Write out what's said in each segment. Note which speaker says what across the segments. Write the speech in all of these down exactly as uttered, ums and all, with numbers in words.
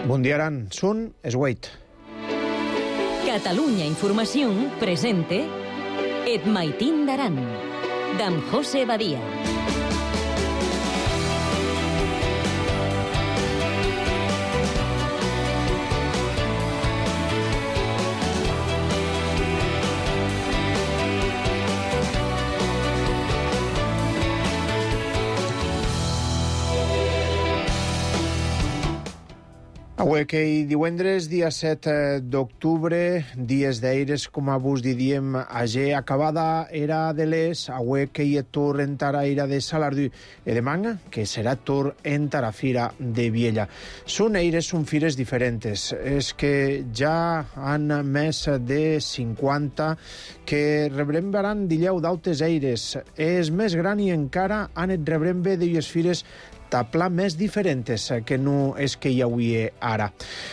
Speaker 1: Bon dia, Aran. Són es huit.
Speaker 2: Catalunya Informació presente Et Maitín d'Aran, d'en José Badia.
Speaker 1: Avui que hi divendres, dia set d'octubre, dies d'aires, com a vos diríem, ager acabada era de les, avui que hi tur entara ira de Salardú e de Manga, que serà tur entara fira de Viella. Són aires, són fires diferents. És que ja han més de cinquanta que rebrem baran dileu d'autes aires. És més gran i encara han et rebrem bé d'elles fires tapla més diferents que no és que hi hauria ara.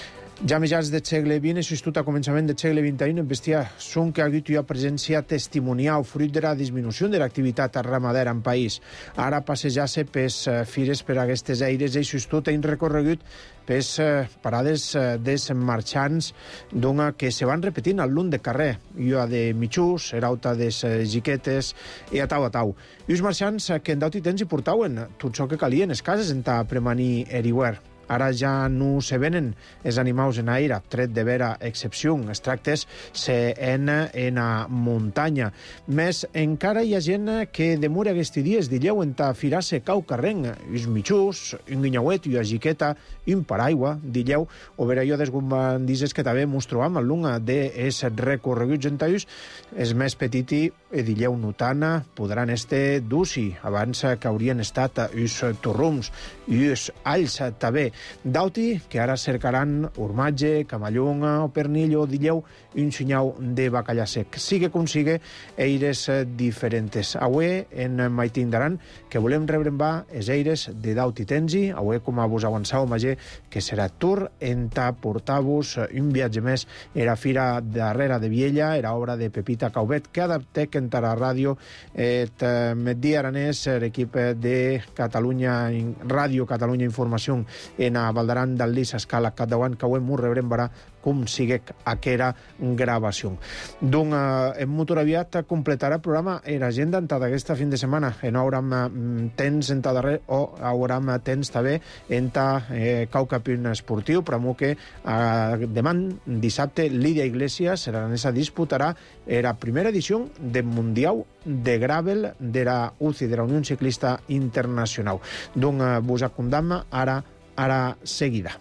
Speaker 1: Ja mitjans del segle vint i tot a començament del segle vint i u en bestia són que ha hagut una presència testimonial fruit de la disminució de l'activitat ramadera en país. Ara passejar-se pels fires per aquestes aires i tot han recorregut pels parades dels marxants d'una que se van repetint al lung de carrer. Jo de mitjús, erauta des jiquetes i a tau a tau. I els marxants que en d'auti temps hi portaven tot això que calien les cases en ta premanir eriuer. Ara ja no se venen els animals en aire, tret de vera excepció. Es tractes se en en a muntanya. Més encara hi ha gent que demora aquests dies dileu en ta firar-se cau carreng. Uns mitjús, un guinyauet, una jiqueta, un paraigua, dileu, o vera jo desgumbandisses que també mos trobam al lunga d'es recorreguts entaius, és més petiti, e dileu notana, podran este d'usi, abans que haurien estat uns torrums i uns alls també. Dauti, que ara cercaran urmatge, camallonga o pernillo, dileu, un sinyau de bacallà sec. Sigue com sigue, eires diferents. Avui, en Maitín d'Aran, que volem rebre va els eires de Dauti Tenzi, avui, com a vos avançau, Magé, que serà tur en ta portar-vos un viatge més. Era fira darrere de Viella, era obra de Pepita Caubet, que adaptec en la ràdio et Medí Aranès, l'equip de Catalunya Ràdio, Catalunya Informació, en a Valdaran del Lis Escala Catdauant, que avui m'ho rebrem verà com sigue aquera gravació. Doncs en molt aviat completarà el programa en agenda en d'aquesta fin de setmana. En haurem temps en ta darrer o haurem temps també en ta eh, caucapín esportiu, però que eh, demà dissabte Lídia Iglesias l'aranesa disputarà la primera edició del Mundial de Gravel de la U C I, de la Unió Ciclista Internacional. Doncs eh, vos acondam ara ara seguida.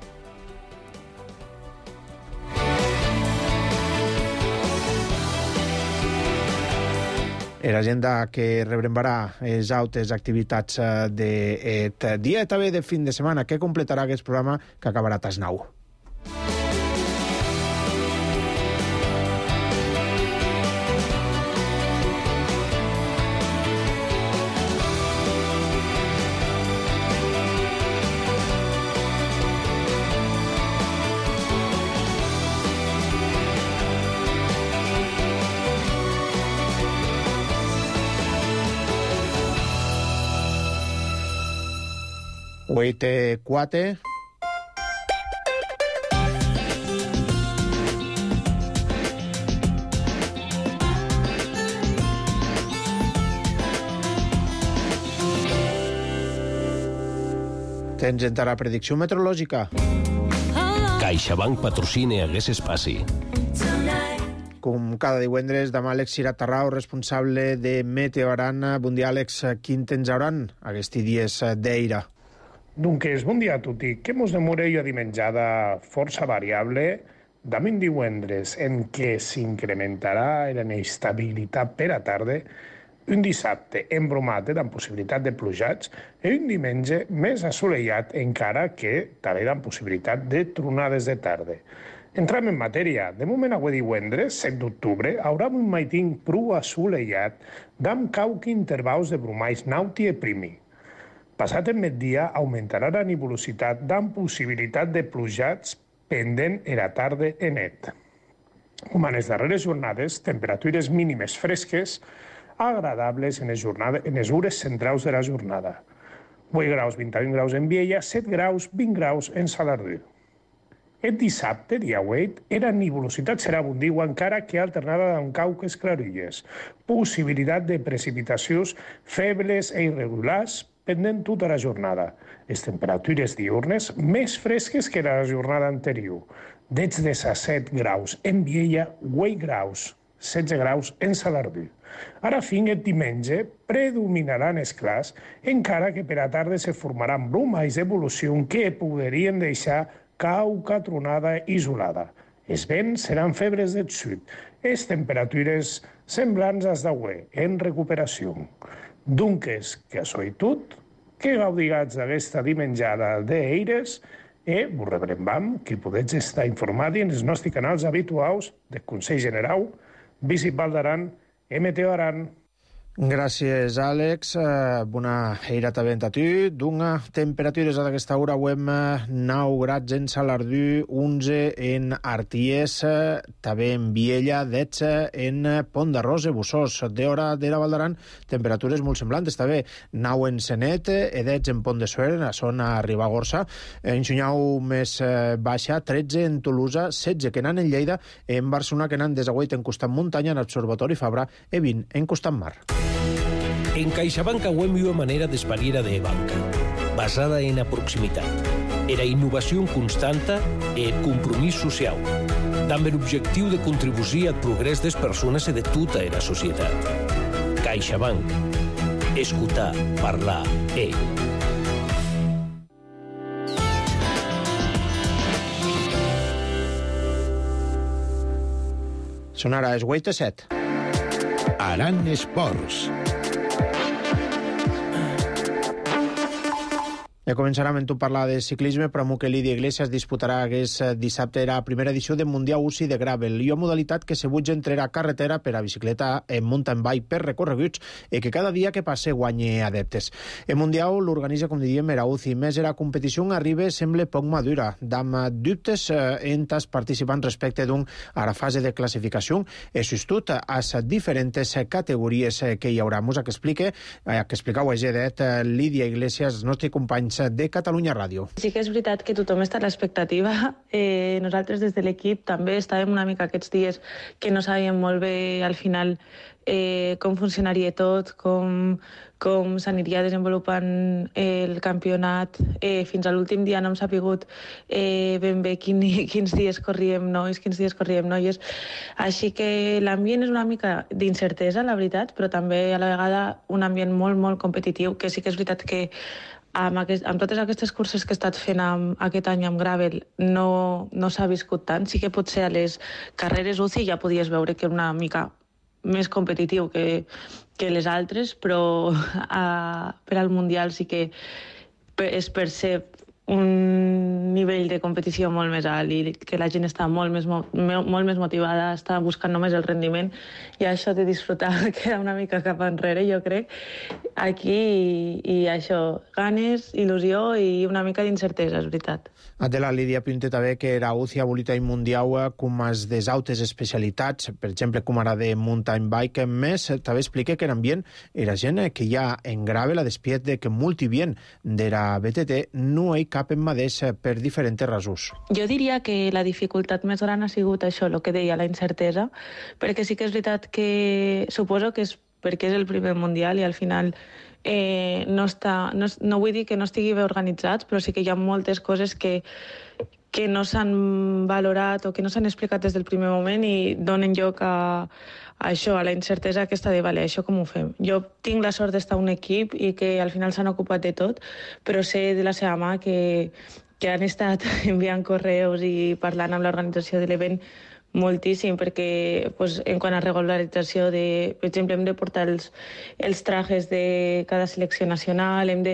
Speaker 1: L'agenda que rebrem verà les altres activitats d'aquest dia també de fin de setmana que completarà aquest programa que acabarà a tas nou. vuit quatre. Tens encara predicció meteorològica?
Speaker 3: CaixaBank patrocina aquest espaci.
Speaker 1: Com cada divendres, demà Àlex Cirat Tarrau, responsable de Meteo Aran. Bon dia, Àlex. Quin temps hauran aquests dies d'eira?
Speaker 4: Doncs bon dia a tutti. Que mos demora una dimenjada força variable demà divendres en què s'incrementarà la inestabilitat per a tarda, un dissabte embromat amb possibilitat de plujats i un diumenge més assolellat encara que també amb possibilitat de tronades de tarda. Entrem en matèria. De moment, avui divendres, set d'octubre, haurà un maitín prou assolellat d'amb cauc intervals de brumalls nauti i primi. Passat el migdia, augmentarà la nebulositat d'amb possibilitat de plujats pendent a la tarda en net. Com en les darreres jornades, temperatures mínimes fresques agradables en les, jornades, en les hores centrals de la jornada. vuit graus, vint i un graus en Viella, set graus, vint graus en Salardú. El dissabte, dia vuit, era nuvolositat serà abundiu encara que alternada amb cauques clarilles. Possibilitat de precipitacions febles e irregulars pendent tota la jornada. Les temperatures diurnes més fresques que la jornada anterior. Des de set graus en Viella, vuit graus, setze graus en Salardú. Ara fins el diumenge predominaran els clars, encara que per a tarda se formaran brumes d'evolució que podrien deixar cauca tronada isolada. Els vents seran febres del sud. Les temperatures semblants als d'avui, en recuperació. Dunques, que això i tot, que gaudigats d'aquesta dimenjada d'eires, i vos rebrem que podeu estar informats en els nostres canals habituals del Consell General, Visit Val d'Aran i Meteo Aran.
Speaker 1: Gràcies, Àlex. Uh, bona eira també a tu. D'una temperatures a aquesta hora avem nou grads en Salardú, onze en Arties, també en Viella, dotze en Pont de Rosa, Bussós. D'hora de la Val d'Aran, temperatures molt semblants. També nou en Senet, i dotze en Pont de Suert, a zona Ribagorça. En Xunyau més baixa, tretze en Tolosa, setze que anan en Lleida, en Barcelona que anan des d'avui en Costat Muntanya, en Observatori Fabra, i vint en Costat Mar.
Speaker 3: En CaixaBank auem una manera d'espariera de banca, basada en la proximitat, era innovació constanta e el compromís social, amb l'objectiu de contribuir al progrés des persones i de tota la societat. CaixaBank. Escoltar, parlar, e...
Speaker 1: Són ara els vuit a set.
Speaker 5: Aran Esports.
Speaker 1: Ja començarem amb tu parlar de ciclisme, però amb que Lídia Iglesias disputarà aquest dissabte la primera edició del Mundial U C I de Gravel, i una modalitat que se butja entre la carretera per a bicicleta en mountain bike per recorreguts i que cada dia que passe guanyi adeptes. El Mundial l'organitza, com diríem, era U C I, més la competició arriba sembla poc madura, amb dubtes en els participants respecte d'un a la fase de classificació i sostut a les diferents categories que hi haurà. Mos que explique, que explicau a Gedet Lídia Iglesias, nostre company de Catalunya Ràdio.
Speaker 6: Sí que és veritat que tothom està a l'expectativa. Eh, nosaltres des de l'equip també estàvem una mica aquests dies que no sabíem molt bé al final eh, com funcionaria tot, com, com s'aniria desenvolupant el campionat. Eh, fins a l'últim dia no hem sapigut eh, ben bé quin, quins dies corríem nois, quins dies corríem noies. Així que l'ambient és una mica d'incertesa, la veritat, però també a la vegada un ambient molt, molt competitiu, que sí que és veritat que Amb, aquest, amb totes aquestes curses que he estat fent amb, aquest any amb Gravel no, no s'ha viscut tant. Sí que potser a les carreres U C I ja podies veure que era una mica més competitiu que, que les altres, però a, per al Mundial sí que es percep un nivell de competició molt més alt i que la gent està molt més, molt més motivada, està buscant només el rendiment, i això de disfrutar queda una mica cap enrere, jo crec, aquí, i, i això, ganes, il·lusió i una mica d'incertesa, és veritat.
Speaker 1: De la Lídia Pinto també que era U C I ha volit un mundial com les des altres especialitats, per exemple, com ara de mountain bike, més també explica que l'ambient era gent que ja en Gravel, a despiet de que multivient de la B T T, no hi cap en mateix per diferents rasos.
Speaker 6: Jo diria que la dificultat més gran ha sigut això, el que deia, la incertesa, perquè sí que és veritat que suposo que és perquè és el primer mundial i al final eh, no, està, no, no vull dir que no estigui bé organitzats, però sí que hi ha moltes coses que, que no s'han valorat o que no s'han explicat des del primer moment i donen lloc a, a això, a la incertesa aquesta de, vale, això com ho fem? Jo tinc la sort d'estar a un equip i que al final s'han ocupat de tot, però sé de la seva mà que, que han estat enviant correus i parlant amb l'organització de l'event moltíssim, perquè pues, en quant a regularització, de, per exemple, hem de portar els, els trajes de cada selecció nacional, hem de...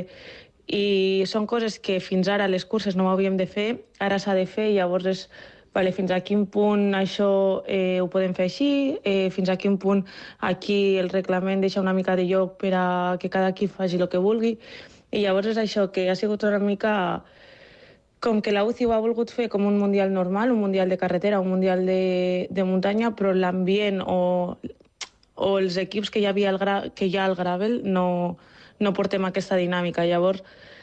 Speaker 6: i són coses que fins ara les curses no ho havíem de fer, ara s'ha de fer, i llavors és vale, fins a quin punt això eh, ho podem fer així, eh, fins a quin punt aquí el reglament deixa una mica de lloc per a que cada equip faci el que vulgui, i llavors és això que ha sigut una mica... com que la U C I ho ha volgut fer com un mundial normal, un mundial de carretera, un mundial de, de muntanya, però l'ambient o, o els equips que hi havia al gra, que hi ha al Gravel no, no portem aquesta dinàmica. Llavors,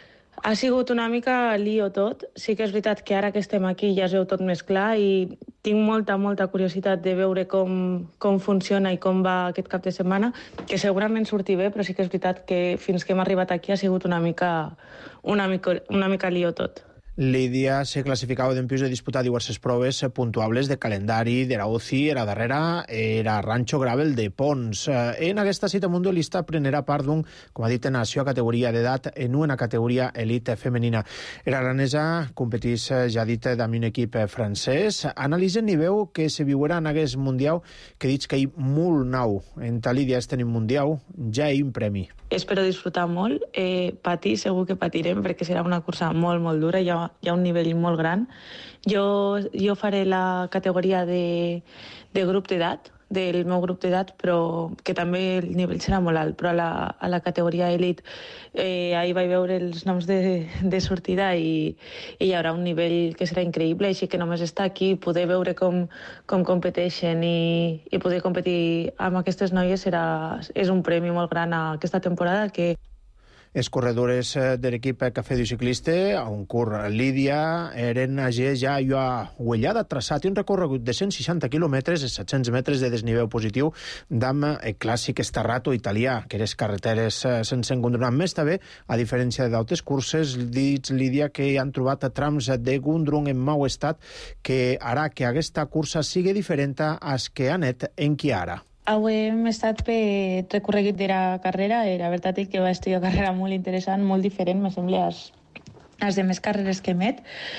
Speaker 6: Ha sigut una mica lío tot. Sí que és veritat que ara que estem aquí ja es veu tot més clar i tinc molta, molta curiositat de veure com, com funciona i com va aquest cap de setmana, que segurament surti bé, però sí que és veritat que fins que hem arribat aquí ha sigut una mica, una mica, una mica lío tot.
Speaker 1: Lídia se classificava d'empius de disputar diverses proves puntuables de calendari, de la U C I, era darrera, era Rancho Gravel de Pons. En aquesta cita mundialista prenera part d'un, com ha dit, nació a categoria d'edat en una categoria elite femenina. Era aranesa, competís, ja ha dit, amb un equip francès. Analitzen i veu que se viurà en aquest mundial que dic que hi molt nou. En ta Lídia este en mundial ja hi ha un premi.
Speaker 6: Espero disfrutar molt, eh, patir segur que patirem perquè serà una cursa molt, molt dura, hi ha, hi ha un nivell molt gran. Jo, jo faré la categoria de, de grup d'edat, del meu grup d'edat, però que també el nivell serà molt alt, però a la, a la categoria elit eh, ahir vaig veure els noms de, de sortida i, i hi haurà un nivell que serà increïble, així que només estar aquí, poder veure com, com competeixen i, i poder competir amb aquestes noies serà, és un premi molt gran a aquesta temporada que
Speaker 1: Els corredores de l'equip Cafè du Cicliste, a un curt Lídia, eren ja ha huellada, traçat un recorregut de cent seixanta quilòmetres, set-cents metres de desnivell positiu, d'amb el clàssic estarrato italià, que les carreteres sense encontronar més també, a diferència d'altres curses, dits Lídia que han trobat trams de Gundrun en mau estat que harà que aquesta cursa sigui diferent a les que han anat en Chiara.
Speaker 6: Avui hem estat per recorregut de la carrera, la veritat és que va ser una carrera molt interessant, molt diferent, me sembla, a les demés carreres que emet,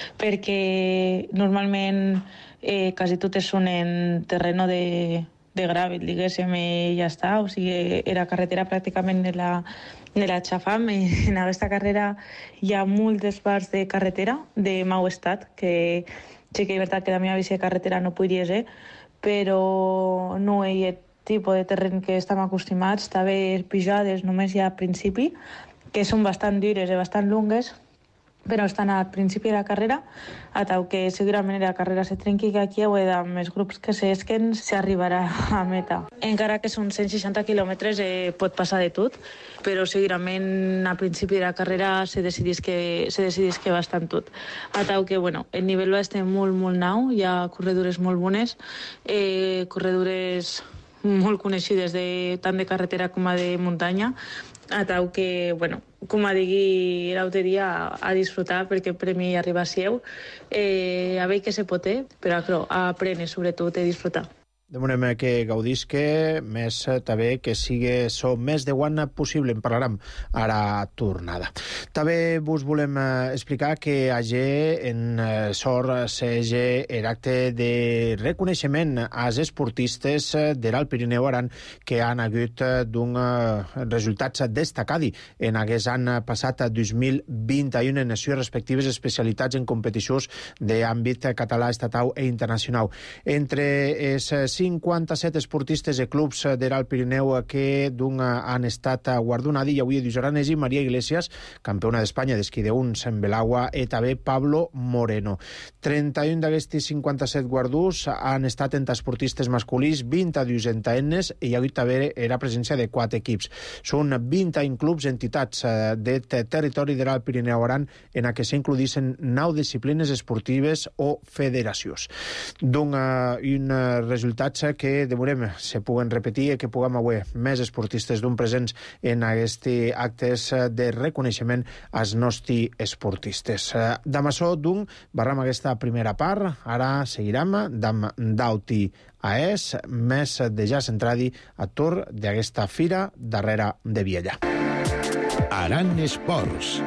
Speaker 6: perquè normalment eh, quasi totes són en terreno de, de gravel, diguéssim, i ja està, o sigui, era carretera pràcticament de la, de la xafam, i en aquesta carrera hi ha moltes parts de carretera de mau estat, que sí que és veritat que la meva bici de carretera no podria ser, però no hi ha tipus de terreny que estem acostumats, també pujades només hi ha al principi, que són bastant dures i bastant longues, però estan al principi de la carrera, a tal que segurament la carrera se trenqui, que aquí hi ha més grups que s'esquen, s'arribarà a meta. Encara que són cent seixanta quilòmetres eh, pot passar de tot, però segurament al principi de la carrera se decidís que, se decidís que bastant tot. A tal que, bueno, el nivell va estar molt, molt nou, hi ha corredures molt bones, eh, corredures molt coneixides de, tant de carretera com de muntanya, a tal que, bueno, com a digui l'altre dia, a disfrutar perquè per mi arriba a seu, eh, a veure què se pot, però clar, a aprendre sobretot a disfrutar.
Speaker 1: Demanem que gaudisque, més també que sigui so més de guana possible. En parlarem ara tornada. També vos volem explicar que allà en sort s'ege l'acte de reconeixement als esportistes de l'Alt Pirineu Aran que han hagut d'un resultats destacats en aquest any passat dos mil vint-i-u en les seves respectives especialitats en competicions d'àmbit català, estatal i internacional. Entre els cinquanta-set esportistes i clubs de l'Alt Pirineu que d'un han estat guardonats i avui Lluís Aranesi, Maria Iglesias, campiona d'Espanya d'esquí d'uns en Belagua, i també Pablo Moreno. trenta-un d'aquests cinquanta-set guardons han estat entre esportistes masculins, vint-i-dos entre ennes i hi ha hagut també la presència de quatre equips. Són vint-i-un clubs, entitats de territori de l'Alt Pirineu Aran en què s'includissin nou disciplines esportives o federacions. D'un un resultat que demorem se puguen repetir i que puguem avui més esportistes d'un presents en aquests actes de reconeixement als nostres esportistes. D'amassó, d'un, barram aquesta primera part, ara seguirem d'am d'Auti a es, més de ja centradi a torn d'aquesta fira darrere de Viella.
Speaker 5: Aran Esports.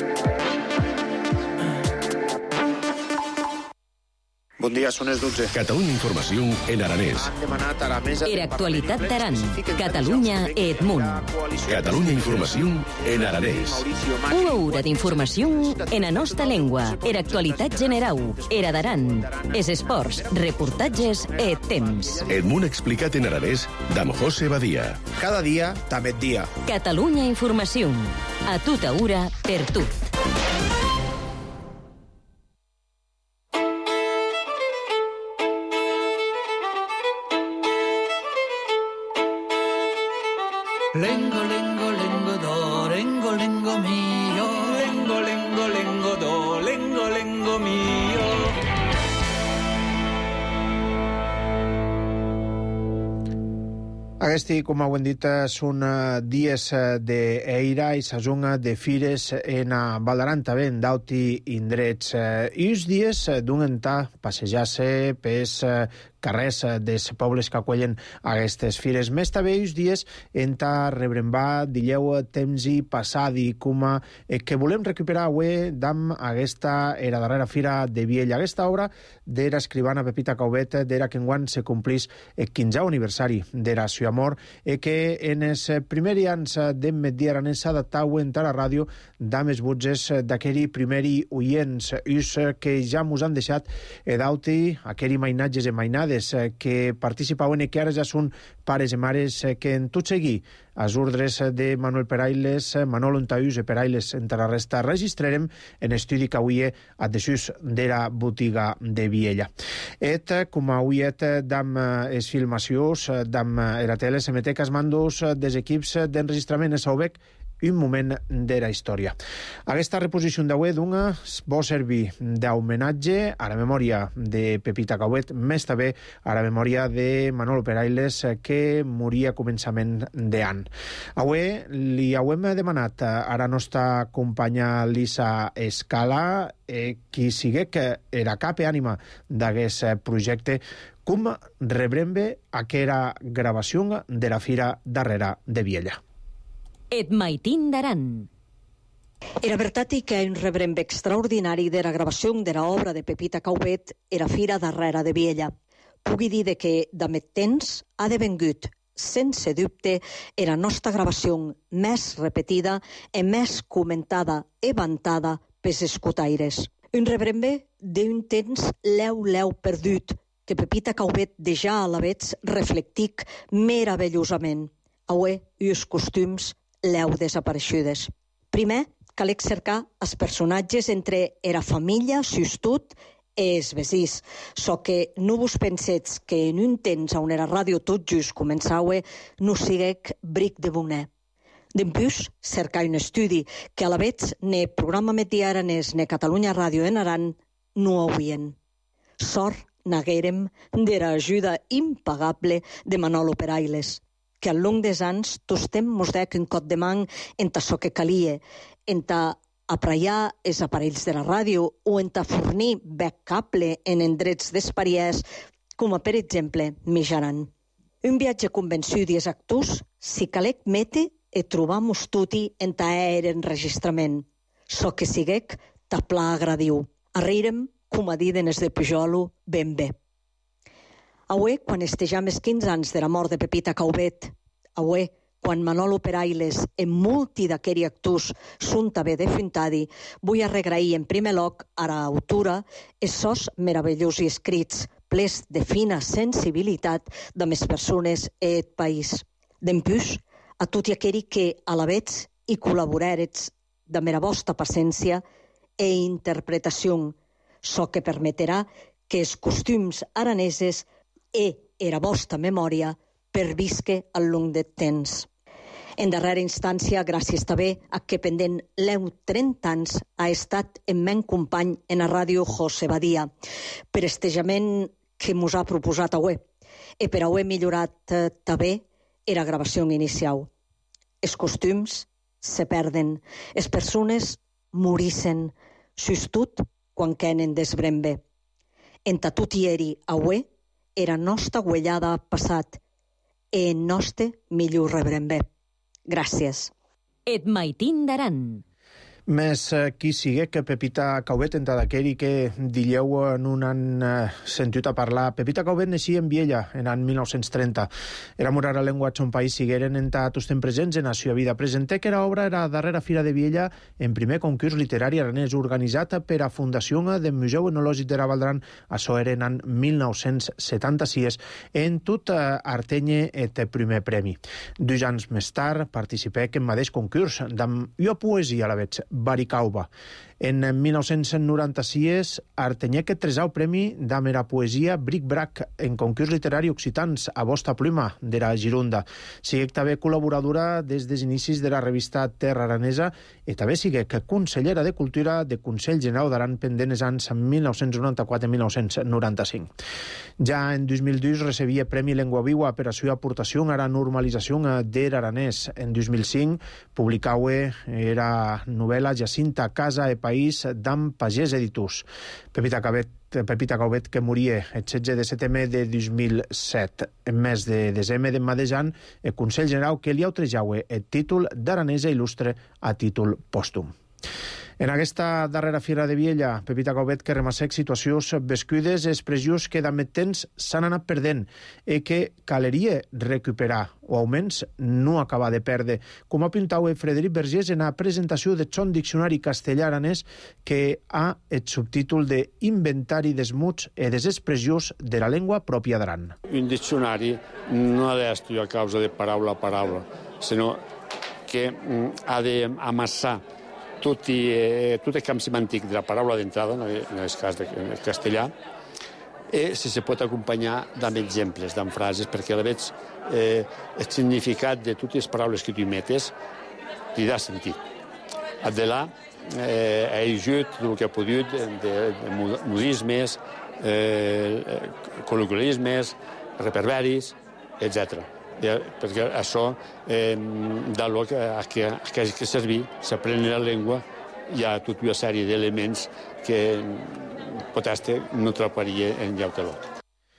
Speaker 1: Bon dia, són les dotze.
Speaker 5: Catalunya Informació en aranès.
Speaker 2: Era actualitat d'Aran. Catalunya et Munt.
Speaker 5: Catalunya Informació en aranès.
Speaker 2: Una hora d'informació en la nostra llengua. Era actualitat general. Era d'Aran. Es esports, reportatges e temps.
Speaker 5: El Munt explicat en aranès d'amb José Badia.
Speaker 1: Cada dia, també dia.
Speaker 2: Catalunya Informació. A tota hora, per tu.
Speaker 7: Lengo, lengo, lengo do, lengo, lengo mio. Lengo, lengo
Speaker 1: Aquest, com heu dit, són dies d'eira i sazón de fires en Valdaran també, en d'auti indrets. I els dies d'un entà passejar-se pels carrers dels pobles que acollen aquestes fires. Més també els dies entà rebrembar, dilleu, temps i passadi, com que volem recuperar avui d'am aquesta era darrera fira de Viella. Aquesta obra d'era escrivana Pepita Caubet, d'era que enguany se complís el quinzè aniversari d'era Su Amor, e que en els primers anys d'en Metdia Aranès s'adaptau en la ràdio d'am els butges d'aqueri primeri oients, us que ja mos han deixat edauti aqueri mainatges e mainades que participaven i que ara ja són pares i mares que en tot seguir als ordres de Manuel Perailes, Manolo Ontaús i Perailes entre la resta registrarem en estudi que avui a desús d'era botiga de Viella. Et, com avui et, d'am es filmacions, d'am era tele, se mete cas mandos des equips d'enregistrament a Saubec un moment d'era història. Aquesta reposició d'avui d'una vol servir d'homenatge a la memòria de Pepita Caubet, més també a la memòria de Manolo Perailes, que moria a començament d'any. Avui li hem demanat a la nostra companya Lisa Escala, eh, qui sigue que era cap i ànima d'aquest projecte, com rebrem bé aquella gravació de la fira darrera de Viella.
Speaker 2: Et maitin d'Aran.
Speaker 7: Era veritat que un rebrembe extraordinari de la gravació de la obra de Pepita Caubet era fira darrera de Viella. Pugui dir que, d'amet temps, ha devengut, sense dubte, era nostra gravació més repetida i més comentada i vantada pels escutaires. Un rebrembe d'un temps leu-leu perdut, que Pepita Caubet dejà a la vez reflectic meravellosament. Avui, els costums l'heu desapareixudes. Primer, calec cercar els personatges entre era família, sustot, i els vesís. So que no vos pensets que en un temps on era ràdio tot just començaue, no siguec bric de boner. Dempús, cercar un estudi que a la vez ne programa Metdia Aranès ne Catalunya Ràdio en Aran no hauien. Sort naguérem d'era ajuda impagable de Manolo Perailes, que al long des anys tostem mos dec un cot de man enta so que calia, enta apraiar els aparells de la ràdio o enta fornir bec cable en endrets d'espariès, com a per exemple Mijaran. Un viatge convençut i exactus, si calec mete e trobamos tuti enta er enregistrament, so que siguec tapla agradiu. Arrirem, com a diden es de Pujolo, ben bé. Avui, quan estejam els quinze anys de la mort de Pepita Caubet, avui, quan Manolo Perailes en molti d'aqueri actors són també defuntadi, vull arregrair en primer lloc a la autora els sos meravellosos escrits, plens de fina sensibilitat de les persones i el país. Dempús, a tot aqueri que a la vez hi col·laborarets de mera vostra paciència e interpretació, so que permetrà que els costums araneses e era vostra memòria pervisque al long de temps. En darrera instància, gràcies també a que pendent l'eu trenta anys ha estat en men company en la ràdio José Badia, per estejament que mos ha proposat avui, e per avui millorat eh, també era gravació inicial. Els costums se perden, les persones morissen, sustot quan quenen desbrembe. Enta tot i eri avui, era nostra guellada passat e en nostre millor rebrem bé. Gràcies.
Speaker 2: Et maitin d'Aran.
Speaker 1: Més eh, qui sigue que Pepita Caubet, enta d'aqueri que dilleu en un han eh, sentit a parlar. Pepita Caubet naixia en Viella en l'any mil nou-cents trenta. Era morar a lengua son país sigueren enta tostem presents en la seva vida. Presenté que era obra era darrera fira de Viella en primer concurs literari aranès organitzat per a Fundació del Museu Etnològic de la Valdran a Soeren en mil nou-cents setanta-sis en tot eh, Artenye et primer premi. Dos anys més tard participé en mateix concurs d'amb ua poesia a la vez, Baricauba. En mil nou-cents noranta-sis, Artenyeque tresau premi damb era poesia Bric-Brac en concurs literari occitans a Bosta Pluma d'era Girunda. Siguec també col·laboradora des dels inicis de la revista Terra Aranesa i també siguec consellera de Cultura de Consell Generau d'Aran pendent els anys mil nou-cents noranta-quatre i mil nou-cents noranta-cinc. Ja en dos mil dos recebia Premi Lengua Viva per a seva aportació a la normalització de l'aranès. En dos mil cinc publicaue era novel·la Jacinta, Casa e País d'Am Pagès Editors. Pepita Caubet, Pepita Caubet que moria el setze de setembre de dos mil set. En mes de desembre de mateix any, el Consell Generau que li autrejaue el títol d'Aranesa il·lustre a títol pòstum. En aquesta darrera fira de Viella, Pepita Caubet que remassec situacions vescudes, expressions que d'amет temps s'han anat perdent i que caleria recuperar o almenys no acabar de perdre, com ha pintat Frederic Vergés en la presentació de son diccionari castellà-aranès que ha el subtítol de Inventari dels mots i des expressions de la llengua pròpia d'Aran.
Speaker 8: Un diccionari no ha d'estudiar a causa de paraula a paraula, sinó que ha d'amassar tot, i, eh, tot el camp semàntic de la paraula d'entrada, en el cas del castellà, i si se pot acompanyar d'amb exemples, d'amb frases, perquè a la vegada eh, el significat de totes les paraules que tu metes li dà sentit. De là, eh, ha ajut el que ha pogut de, de modismes, eh, col·loquialismes, reperberis, etcètera. Perquè això eh, dà lloc a que, a que, que servir, s'aprèn la llengua, hi ha tota una sèrie d'elements que potser no trobaria en lloc de l'altre.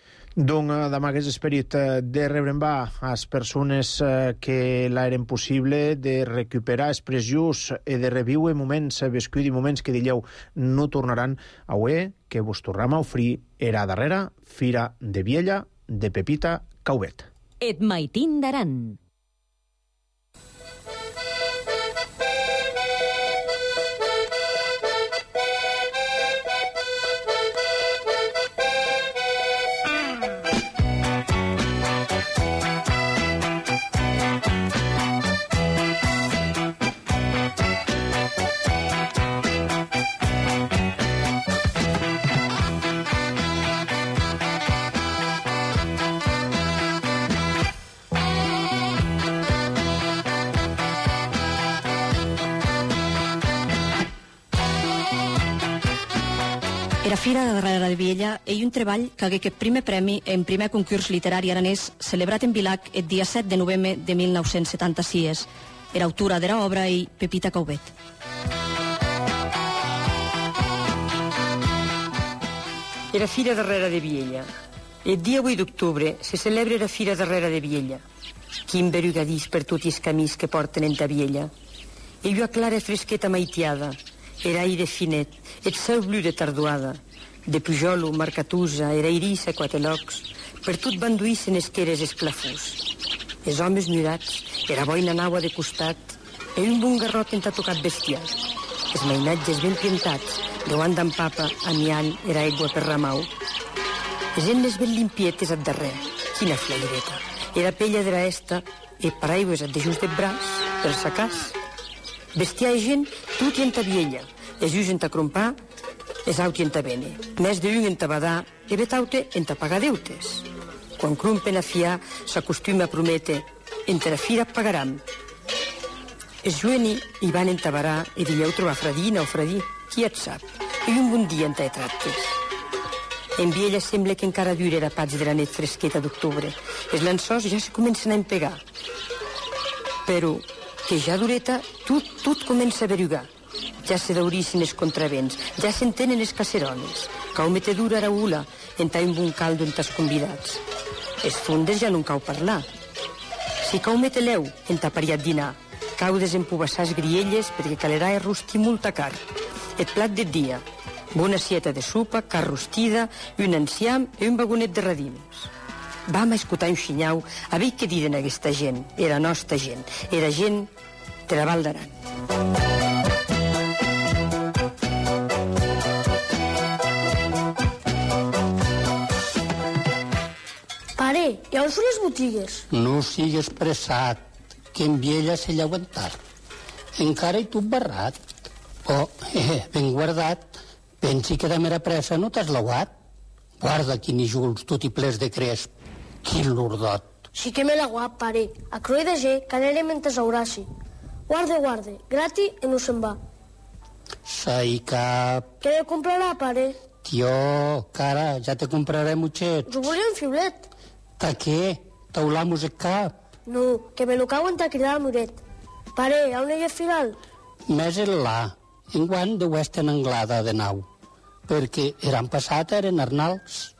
Speaker 1: Donc, demà aquest esperit de rebrembar a les persones que l'eren possible, de recuperar expressions i de reviure moments viscuts i moments que dilleu no tornaran, avui que vos tornem a oferir era darrera Fira de Viella de Pepita Caubet.
Speaker 2: Et maitin d'Aran.
Speaker 7: Era Fira de Darrere de Viella ei un treball que hagué aquest primer premi en primer concurs literari aranès celebrat en Vilac el dia set de novembre de mil nou-cents setanta-sis. Era autora d'era obra i Pepita Caubet.
Speaker 9: Era Fira Darrere de Viella. El dia vuit d'octubre se celebra la Fira Darrere de Viella. Quin berugadís per tots els camins que porten enta Viella. I llua clara fresqueta maitiada, era aire finet, el cel blu de tarduada, de Pujolo, Marcatusa, era Irissa, Quatelocs, per tot banduïssen esqueres esclafús. Els homes murats, era boina naua de costat, i un bon garrot enta tocat bestial. Els mainatges ben pientats, deuant d'en papa, amiant, era aigua per ramau. Les ennes ben limpietes ad darrer, quina flaireta. Era pella d'era esta, e paraigües ad de just de braç, per sacàs. Vestia gent tot i enta Viella, es just enta crompar, es auti enta bene, més d'un enta badar, e betaute enta pagar deutes. Quan crumpen a fiar, s'acostuma a promete, enta la fira pagaram. Es jueni hi van enta barar, e dilleu trobar fradina o fradí, qui et sap, i un bon dia enta e tractes. En Viella sembla que encara dura era pats de la net fresqueta d'octubre. Els lançós ja se comencen a empegar. Però que ja dureta tot, tot comença a berugar. Ja se daurissin els contravents, ja s'entenen les caceroles. Cau metedura a ula, enta un bon caldo enta els convidats. Els fundes ja no en cau parlar. Si cau meteleu, enta pariat dinar. Cau desempubassar grielles perquè calerà a rostir molta car. Et plat de dia, bona sieta de sopa, car rostida, un enciam i un vagonet de radims. Vam a escoltar un xinyau a veure què diden aquesta gent. Era nostra gent, era gent de la Val d'Aran.
Speaker 10: Pare, ja on són les botigues?
Speaker 11: No sigues pressat, que en Viella se llauen tard. Encara hi tu barrat. Oh, eh, ben guardat. Pensi que de mera pressa no t'has lauat? Guarda, quin Jules, tot i ples de cresp. Quin lordot.
Speaker 10: Sí que me l'ha guap, pare. A croi de ge, canere mentes Auraci. Guarde, guarde, grati e no se'n va.
Speaker 11: Sai cap...
Speaker 10: Què me comprarà, pare?
Speaker 11: Tio, cara, ja te compraré muchets.
Speaker 10: Jo volia un fiblet.
Speaker 11: Ta què? Taulamos el cap.
Speaker 10: No, que me lo cago en ta cridar al muret. Pare, a on hi ha final?
Speaker 11: Més el la. Enguany de Western Anglada de nau. Perquè l'any passat eren Arnals.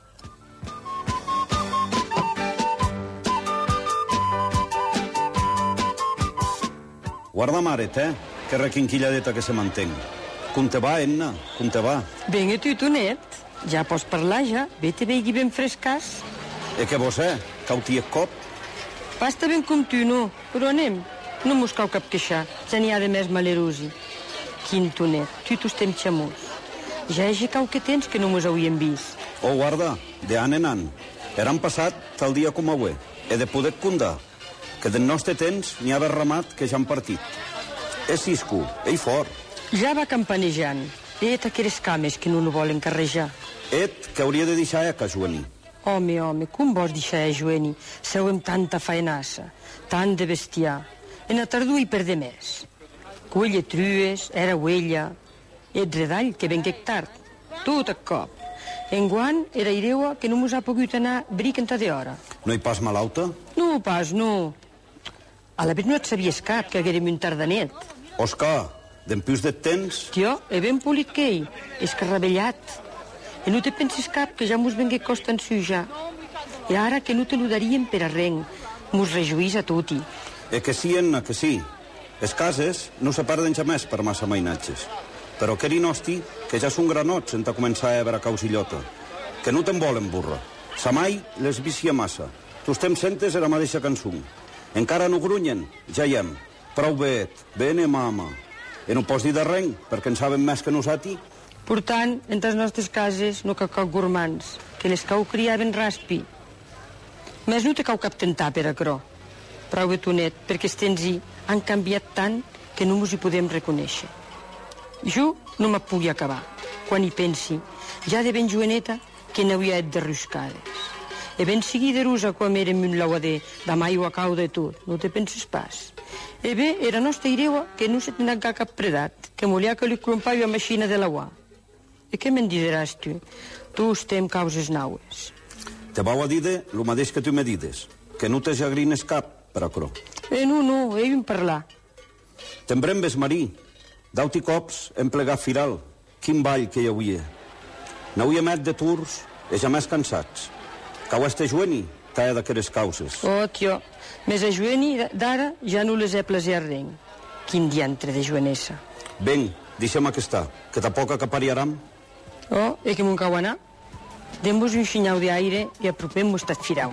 Speaker 12: Guarda maret, eh? Que requinquilladeta que se mantenc. Com te va, Enna? Com te va?
Speaker 9: Ben, i tu, Tonet? Ja pots parlar, ja? Vete vegi ben frescàs.
Speaker 12: E què vos, eh? Cauti el cop?
Speaker 9: Pasta ben com tu, no? Però anem. No mos cau cap queixar. Ja n'hi ha de més malerosi. Quin Tonet, tu tu estem xamós. Ja hagi cau que tens que no mos hauríem vist.
Speaker 12: Oh, guarda, de an en an. Eran passat tal dia com avui. He de poder condar. Que del nostre temps n'hi ha ramat que ja han partit. És cisco, ell fort.
Speaker 9: Ja va campanejant. Et aqueres cames que no no volen carrejar.
Speaker 12: Et que hauria de deixar a Cajueni.
Speaker 9: Home, home, com vols deixar a Joeni? Seu amb tanta faenassa, tant de bestiar. En a tardor hi perde més. Cuella trues, era huella. Et redall, que venguec tard. Tot a cop. Enguant era ireua que no mos ha pogut anar bric en de hora.
Speaker 12: No hi pas malauta?
Speaker 9: No, pas, no. A la vez no et sabies cap que haguérem un tardanet.
Speaker 12: Òscar, d'empius de temps...
Speaker 9: Tio, he ben polit que ell. És que revellat. I no te penses cap que ja mos vengué costa en sujar. I ara que no te lo daríem per arrenc. Mos rejuís a tutti.
Speaker 12: E que sí, Enna, que sí. Les cases no se perden jamés per massa mainatges. Però que eri nosti, que ja són granots en ta començar a ebre causillota. Que no te'n volen, burra. Sa mai les vicia massa. Tu estem sentes era mateixa cançó. Encara no grunyen, ja hi hem. Prou bet, bene mama. E no pots dir de ren, perquè en saben més que nosati.
Speaker 9: Per tant, en les nostres cases no cau cap gormans, que les cau criaven raspi. Més no te cau cap tentar per a cro. Prou betonet, perquè els temps-hi han canviat tant que no mos hi podem reconèixer. Jo no me pugui acabar. Quan hi pensi, ja de ben joveneta, que n'hauria et de ruscades. E ben seguiderusa quan érem un lauader, de mai ho acau de tot, no te penses pas. E bé, era nostra ireua que no se tenen cap predat, que molia que li crompava a maixina de lauà. E què me'n diràs tu? Tu estem causes naues.
Speaker 12: Te vau a dir lo mateix que tu me dides, que no te jagrines cap per a cro.
Speaker 9: Eh, no, no, he un parlar.
Speaker 12: Tembrem ves marí, d'auti cops hem plegat firal, quin ball que hi hauria. N'hauria met de tours e ja més cansats. Cau este jueni, talla d'aqueres causes.
Speaker 9: Oh, tio, més a jueni d'ara ja no les he plaser arrenc. Quin diantre de juenessa.
Speaker 12: Ben, deixem aquesta, que tampoc acapariaram.
Speaker 9: Oh, e que m'ho cau anar? Dem-vos un xinyau d'aire i apropem-vos tot firau.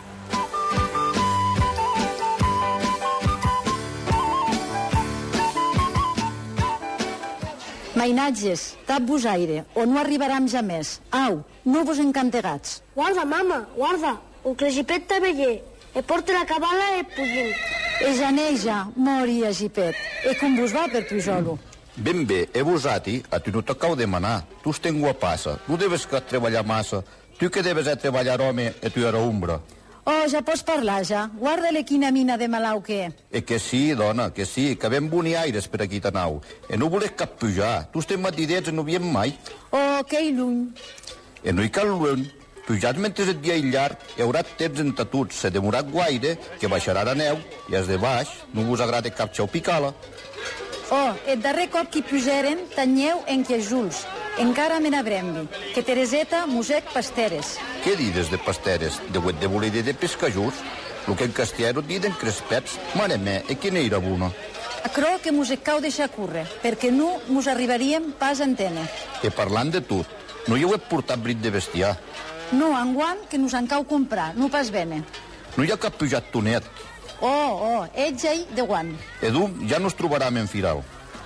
Speaker 13: Mainatges, tap-vos aire, o no arribaram ja més. Au, no vos encantegats.
Speaker 10: Guarda, mama, guarda, un clegipet te veller, e porta la cabala e puguin.
Speaker 13: E janeja, mori a gipet, e com vos va per tu solo?
Speaker 14: Ben bé, e vosati, a tu no t'acau demanar, tu esteng guapassa, no deves que treballar massa, tu que deves a treballar home e tu era ombra.
Speaker 13: Oh, ja pots parlar, ja. Guarda-le quina mina de malau que és.
Speaker 14: E que sí, dona, que sí, que ben boni aires per aquí ta nau. E no voles cap pujar, tu estem matidets e no viem mai.
Speaker 13: Oh, que hi lluny.
Speaker 14: E no hi cal lluny. Pujats mentre el dia hi llarg, hi haurà temps en tatuts, se demorat guaire, que baixarà la neu, i els de baix no vos agrada cap xau picala.
Speaker 13: Oh, el darrer cop que hi pujaren, tanyeu en que Jules. Encara me n'abrembi, que Tereseta musec pasteres.
Speaker 14: Què dides de pasteres? De huet de voler de pescajurs? Lo que en castellano diden crespets. Mare me, e quina era bona?
Speaker 13: Acro que musec cau deixar córrer, perquè no mos arribaríem pas a entene.
Speaker 14: E parlant de tot, no hi heu portat brit de bestiar?
Speaker 13: No, enguant que nos en cau comprar, no pas bene.
Speaker 14: No hi ha cap pujat tonet.
Speaker 13: Oh, oh, ets ahí de guant.
Speaker 14: Edu, ja nos trobaram en firal.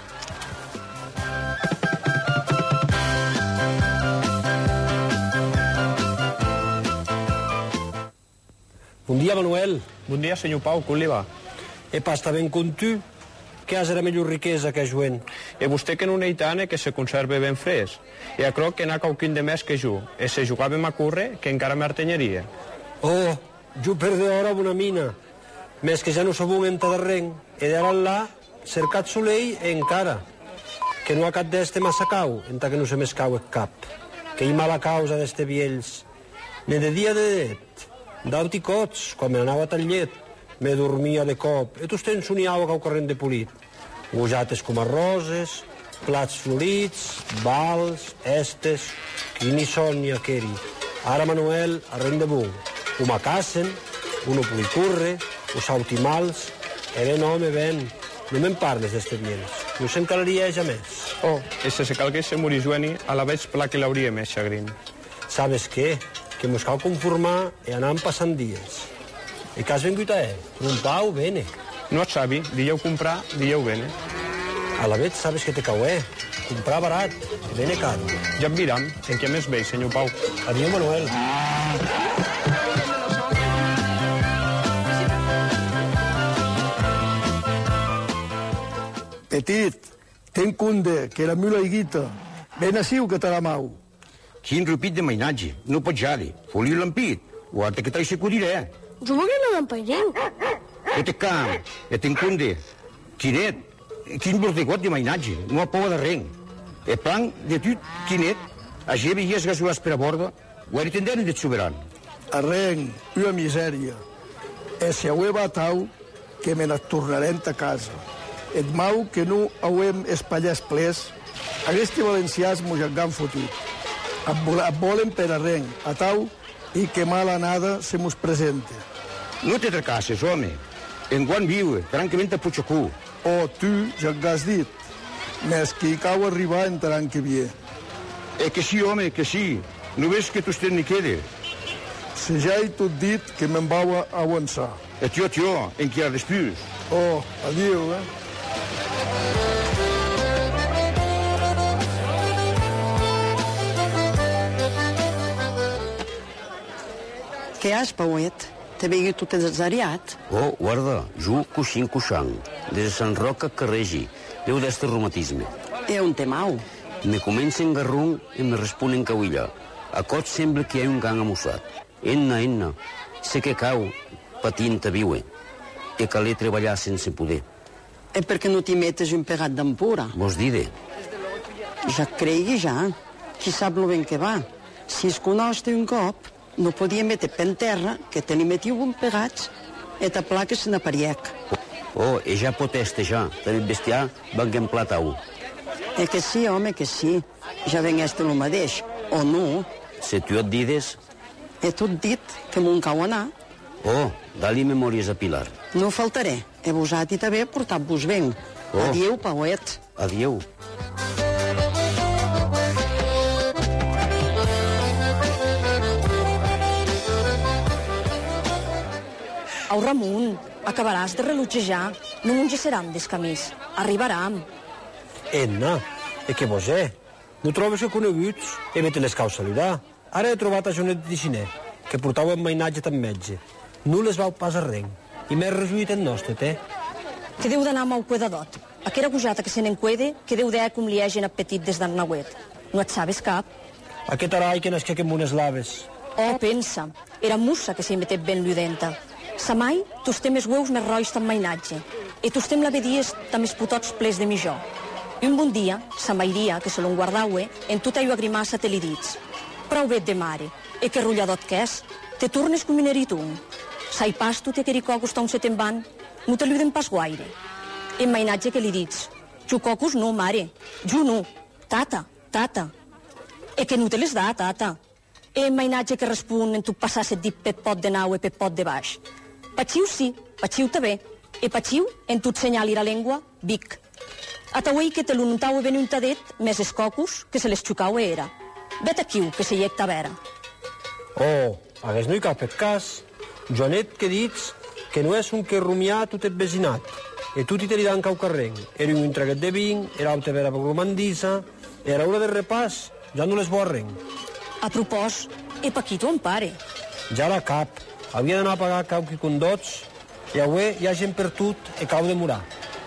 Speaker 3: Bon dia, Manuel.
Speaker 15: Bon dia, senyor Pau, com li va?
Speaker 3: E pasta ben con tu, que has era millor riquesa que Joen.
Speaker 15: E vostè que non hi tant que se conserve ben fresc. E a croc que n'ha qualquin de més que jo. E se jugàvem a córrer, que encara m'artenyaria.
Speaker 16: Oh, jo perde hora amb una mina. Més que ja no sabon en tadarrenc. E d'ara là, cercat solell encara. Que no ha cap d'este massa cau, enta que no se m'escau el cap. Que hi mala causa d'este viells. Ne de dia de det. Daut i cots, quan me n'anava a tallet, me dormia de cop. E tu tens un iau cau corrent de polit. Gojates com a roses, plats florits, vals, estes, quini sònia que eri. Ara Manuel, arren de bu. Uma casen, uno pugui curre, us autimals, e ben home, ben. No me'n parles d'este viens. No s'encalaria ja més.
Speaker 15: Oh, e se se calgués se morir Joani, a la veig pla que l'hauria més xagrin.
Speaker 16: Sabes què? Que mos cal conformar e anar passant dies. E que has vengut a ell? Un pau, bene.
Speaker 15: No et sabi, dieu comprar, dieu bene.
Speaker 16: A la vet sabes que te caué. Comprar barat, bene car.
Speaker 15: Ja et miram, en què més veig, senyor Pau.
Speaker 16: Adiós, Manuel.
Speaker 17: Petit, ten cunde, que la mula higuita. Ben asiu que te la mau.
Speaker 14: Quin rupit de mainatge, no pot jade. Foli l'ampit, guarda que t'hi securiré.
Speaker 10: Jo m'agrada l'empaireu.
Speaker 14: E te cam, e te encunde. Quinet, quin bordegot de mainatge, no ha por de ren. E plan de tot, quinet, a gebe i es gasolàs per a borda, guari tendent de soberan.
Speaker 17: Arren, una misèria. E si aué batau, que me la tornarem a casa. Et mau que no auem espallès ples, aguesti valencians mos han fotut. Et volen per arren, a tau, i que mala anada se mos presente.
Speaker 14: No te tracasses, home. Enguant viu, francament a Puigcú.
Speaker 17: Oh, tu ja t'has dit. Més que hi cau arribar entrant que vie.
Speaker 14: Eh que sí, home, que sí. No ves que tu estén ni quede.
Speaker 17: Se ja he tot dit que me'n vau a avançar.
Speaker 14: E tio, tio, en qui ha despús.
Speaker 17: Oh, adiu, eh?
Speaker 18: Què has, Pauet? T'he vegut tot desariat?
Speaker 19: Oh, guarda, jo coixin coixant. Des de Sant Roca que regi. Deu d'este reumatisme.
Speaker 18: E on te mau?
Speaker 19: Me comença en garrun i me respon en cauilla. A cot sembla que hi ha un gang amussat. Enna, enna. Sé que cau, patint a viure. E calé treballar sense poder.
Speaker 18: E per què no t'hi metes un pegat d'empura?
Speaker 19: Vos dide.
Speaker 18: Ja et cregui, ja. Qui sap lo ben que va. Si es conosti un cop, no podia meter per terra que te li metiu un pegats e ta placa se n'apariec.
Speaker 19: Oh, e ja pot este, ja. També bestiar venguem platau.
Speaker 18: E que sí, home, que sí. Ja ven este lo mateix, o no.
Speaker 19: Se tu et dides...
Speaker 18: He tot dit que m'on cau anar.
Speaker 19: Oh, dali memòries a Pilar.
Speaker 18: No faltaré. E vosati també portat-vos ben. Oh. Adieu, Pauet.
Speaker 19: Adieu.
Speaker 7: Au, Ramon, acabaràs de relotgejar. No m'engeceràm des camins. Arribaràm.
Speaker 16: Enna, e que vos è? No trobes que coneguts e me te les cau saludar. Ara he trobat a Jonet de Xiner, que portava en mainatge tan metge. No les vau pas a ren. I m'he resuït en nostre, te.
Speaker 7: Que deu d'anar amb el cuedadot. Aquera gojata que se n'encuede, que deu d'haver com li hagin apetit des d'Arnauet. No et sabes cap?
Speaker 16: Aquest arai que nasqué que amb unes laves.
Speaker 7: Oh, pensa. Era mussa que s'hi metet ben l'udenta. Samai, tostem els hueus més rois tan mainatge. E tostem la vedies tam els putots ples de mitjó. I un bon dia, Samairia, que se l'on guardaue, en tot allò agrimassa te li dits. Prou vet de mare, e que rulladot que és, te tornes com mineritum. Sai pas tu te queri cocos ta un se te'n van, no te l'uden pas guaire. En mainatge que li dits, jo cocos no, mare, jo no, tata, tata. E que no te les da, tata. E en mainatge que respon en tu passasset dit pet pot de nau e pet pot de baix. Paciu sí, paciu també. E paciu, en tot senyal la lengua, vic. Atauei que te l'untau ben un tadet, més es cocos, que se les xucau era. Vet aquiu, que se llecta vera.
Speaker 16: Oh, hagués no hi cap per cas. Joanet, que dits que no és un que rumiar tot el vecinat. E tu t'hi teridan cau carreng. Era un traguet de vin, era alta vera per romandissa, era hora de repàs, ja no les borren.
Speaker 7: A propòs, e paquito en pare.
Speaker 16: Ja la cap, havia d'anar a pagar cau que condots, i avui hi ha gent per tot e cau de morar.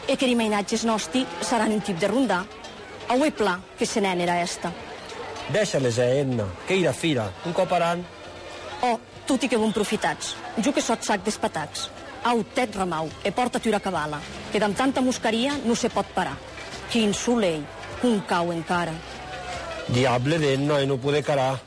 Speaker 20: e che i mainatges nostri saranno un tip de rondà. A ue pla che se n'è era esta.
Speaker 16: Deixa-les, eh, Edna, que ir a fira, un cop aran.
Speaker 20: Oh, tutti che von profitats. Jo que sot sac d'espatacs. Au, tet ramau, e porta-t'hi una cabala, que d'amb tanta moscaria no se pot parar. Quin solei, un cau encara.
Speaker 16: Diable d'Edna, e no poder carar.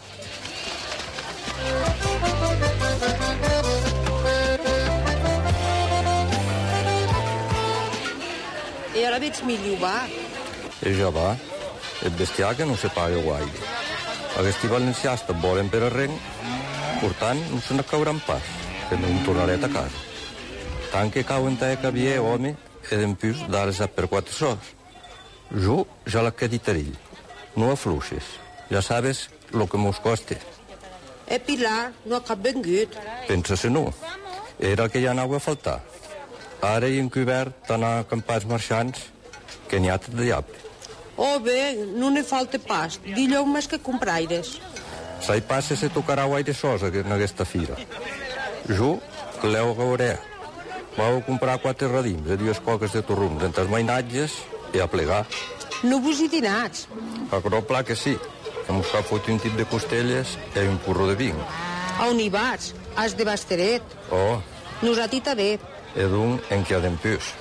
Speaker 21: E ara veig millor, va.
Speaker 22: E ja va. El bestiar que no se paga guai. Aquests valencians te volen per arrenc, per tant, no se ne cauran pas, que no em tornaret a casa. Tant que cauen ta que havia, home, e d'empús d'ara per quatre sors. Jo ja la queditaré. No afluixes. Ja sabes lo que mos costa.
Speaker 21: E Pilar no ha cap vengut.
Speaker 22: Pensa-se no. Era que ja anava a faltar. Ara hi encobert d'anar a acampar marxants que n'hi ha de diable.
Speaker 21: Oh, bé, no ne falta pas. Dilleu més que compraires.
Speaker 22: Sai passa se tocarà guaire sosa en aquesta fira. Jo, que l'heu gauré. Vau comprar quatre radims de dues coques de torrons entre els mainatges i a plegar.
Speaker 21: No vos hi dinats.
Speaker 22: A gros pla que sí, que mos fa fot un tip de costelles i un porro de vinc.
Speaker 21: A on hi vas? Has de Basteret.
Speaker 22: Oh.
Speaker 21: Nosaltres també.
Speaker 22: E d'un en què ha d'empús.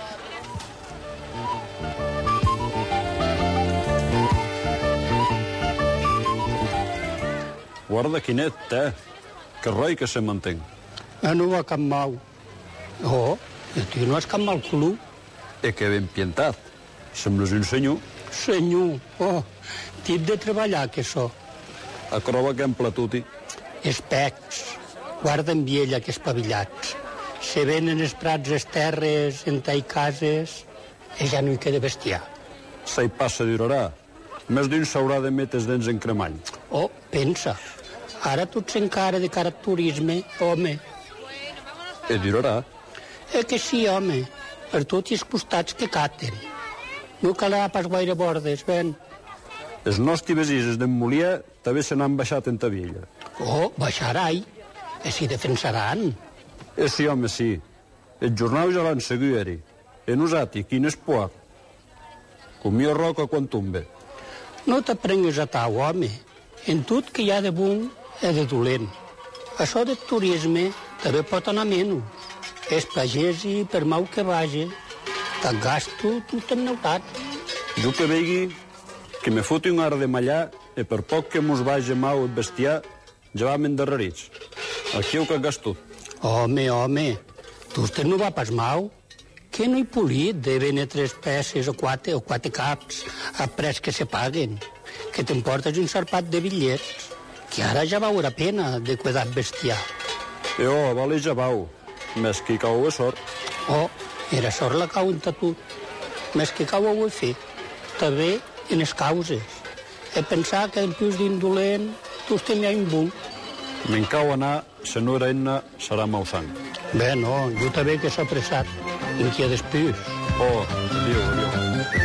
Speaker 12: Guarda quinet, eh? Que roi que se mantenc.
Speaker 11: Ah, no va cap mau. Oh, el tio no és cap mal club.
Speaker 12: E que ben pientat. Sembles un senyor.
Speaker 11: Senyor, oh, tip de treballar que so.
Speaker 12: A crova que emplatuti.
Speaker 11: Especs, guarden viella que espavillats. Se venen els prats, les terres, en tai cases, i ja no hi queda bestiar.
Speaker 12: Se hi passa durarà. Més d'un s'haurà de metre els dents en cremall.
Speaker 11: Oh, pensa. Ara tots encara de cara a turisme, home.
Speaker 12: E durarà.
Speaker 11: Eh que sí, home. Per tots els costats que caten. No calarà pas guaire bordes, ben.
Speaker 12: Els nostres vesises d'en Molià també se n'han baixat en Tavilla.
Speaker 11: Oh, baixarai. E s'hi defensaran.
Speaker 12: Eh sí, home, sí. El jornal ja l'han seguit, e nosaltres, quin és poc. Comia roca quan tombe.
Speaker 11: No t'aprengues a tau, home. En tot que hi ha de bon és de dolent. Això del turisme també pot anar menys. És pagès i per mau que vagi, te'n gasto tot enneutat.
Speaker 12: Jo que vegi que me foti un ar de mallar e per poc que mos vagi mau el bestiar, ja vam endarrerits. Aquí ho que gasto.
Speaker 11: Home, home, tu usted no va pas mau? Que no hi polit de vene tres peces o quatre o quatre caps a pres que se paguen. Que t'emportes un sarpat de bitllets, que ara ja vaurà pena de cuidar bestiar.
Speaker 12: E oh, vale ja vau, més que cau a sort.
Speaker 11: Oh, era sort la cau en tu. Més que cau ho he fet. També en les causes. He pensat que en plus d'indolent tu tenia un bon.
Speaker 12: Me'n cau anar, se no era enna, serà mausant.
Speaker 11: Bé, no, jo també que s'ha apressat. En qui ha després.
Speaker 12: Oh, adéu, adéu.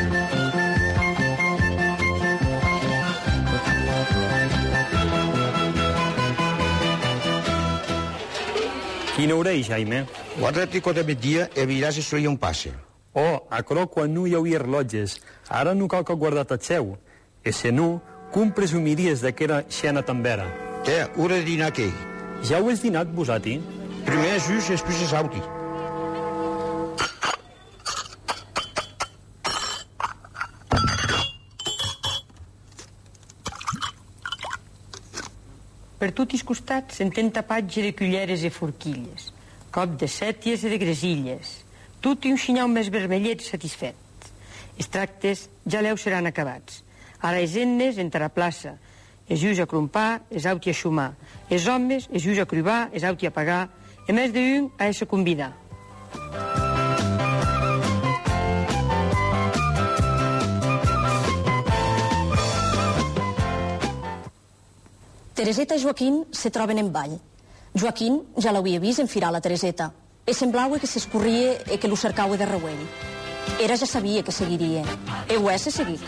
Speaker 15: Quina hora és, Jaime?
Speaker 14: Guarda-t'hi cada migdia i veuràs si hi ha un passe.
Speaker 15: Oh, a cro quan no hi hauria relotges. Ara no cal que guardat el seu. E se no, com presumiries de que era xena tan vera?
Speaker 14: Té, hora de dinar què?
Speaker 15: Ja ho has dinat, vosati?
Speaker 14: Primer és just i després és auti.
Speaker 9: Per tots els costats s'entén tapatge de culleres i forquilles, cop de sèties i de gresilles, tot i un xinyau més vermellet satisfet. Els tractes ja l'eu seran acabats. Ara els ennes entra a plaça, els jus a crompar, els auti a xumar, els homes, els jus a cruvar, els auti a pagar, i més d'un a essa convidar.
Speaker 20: Tereseta i Joaquín se troben en ball. Joaquín ja l'havia vist enfirar la Tereseta. E semblava que s'escorria e que lo cercava de reuell. Era ja sabia que seguiria. E ho és seguit.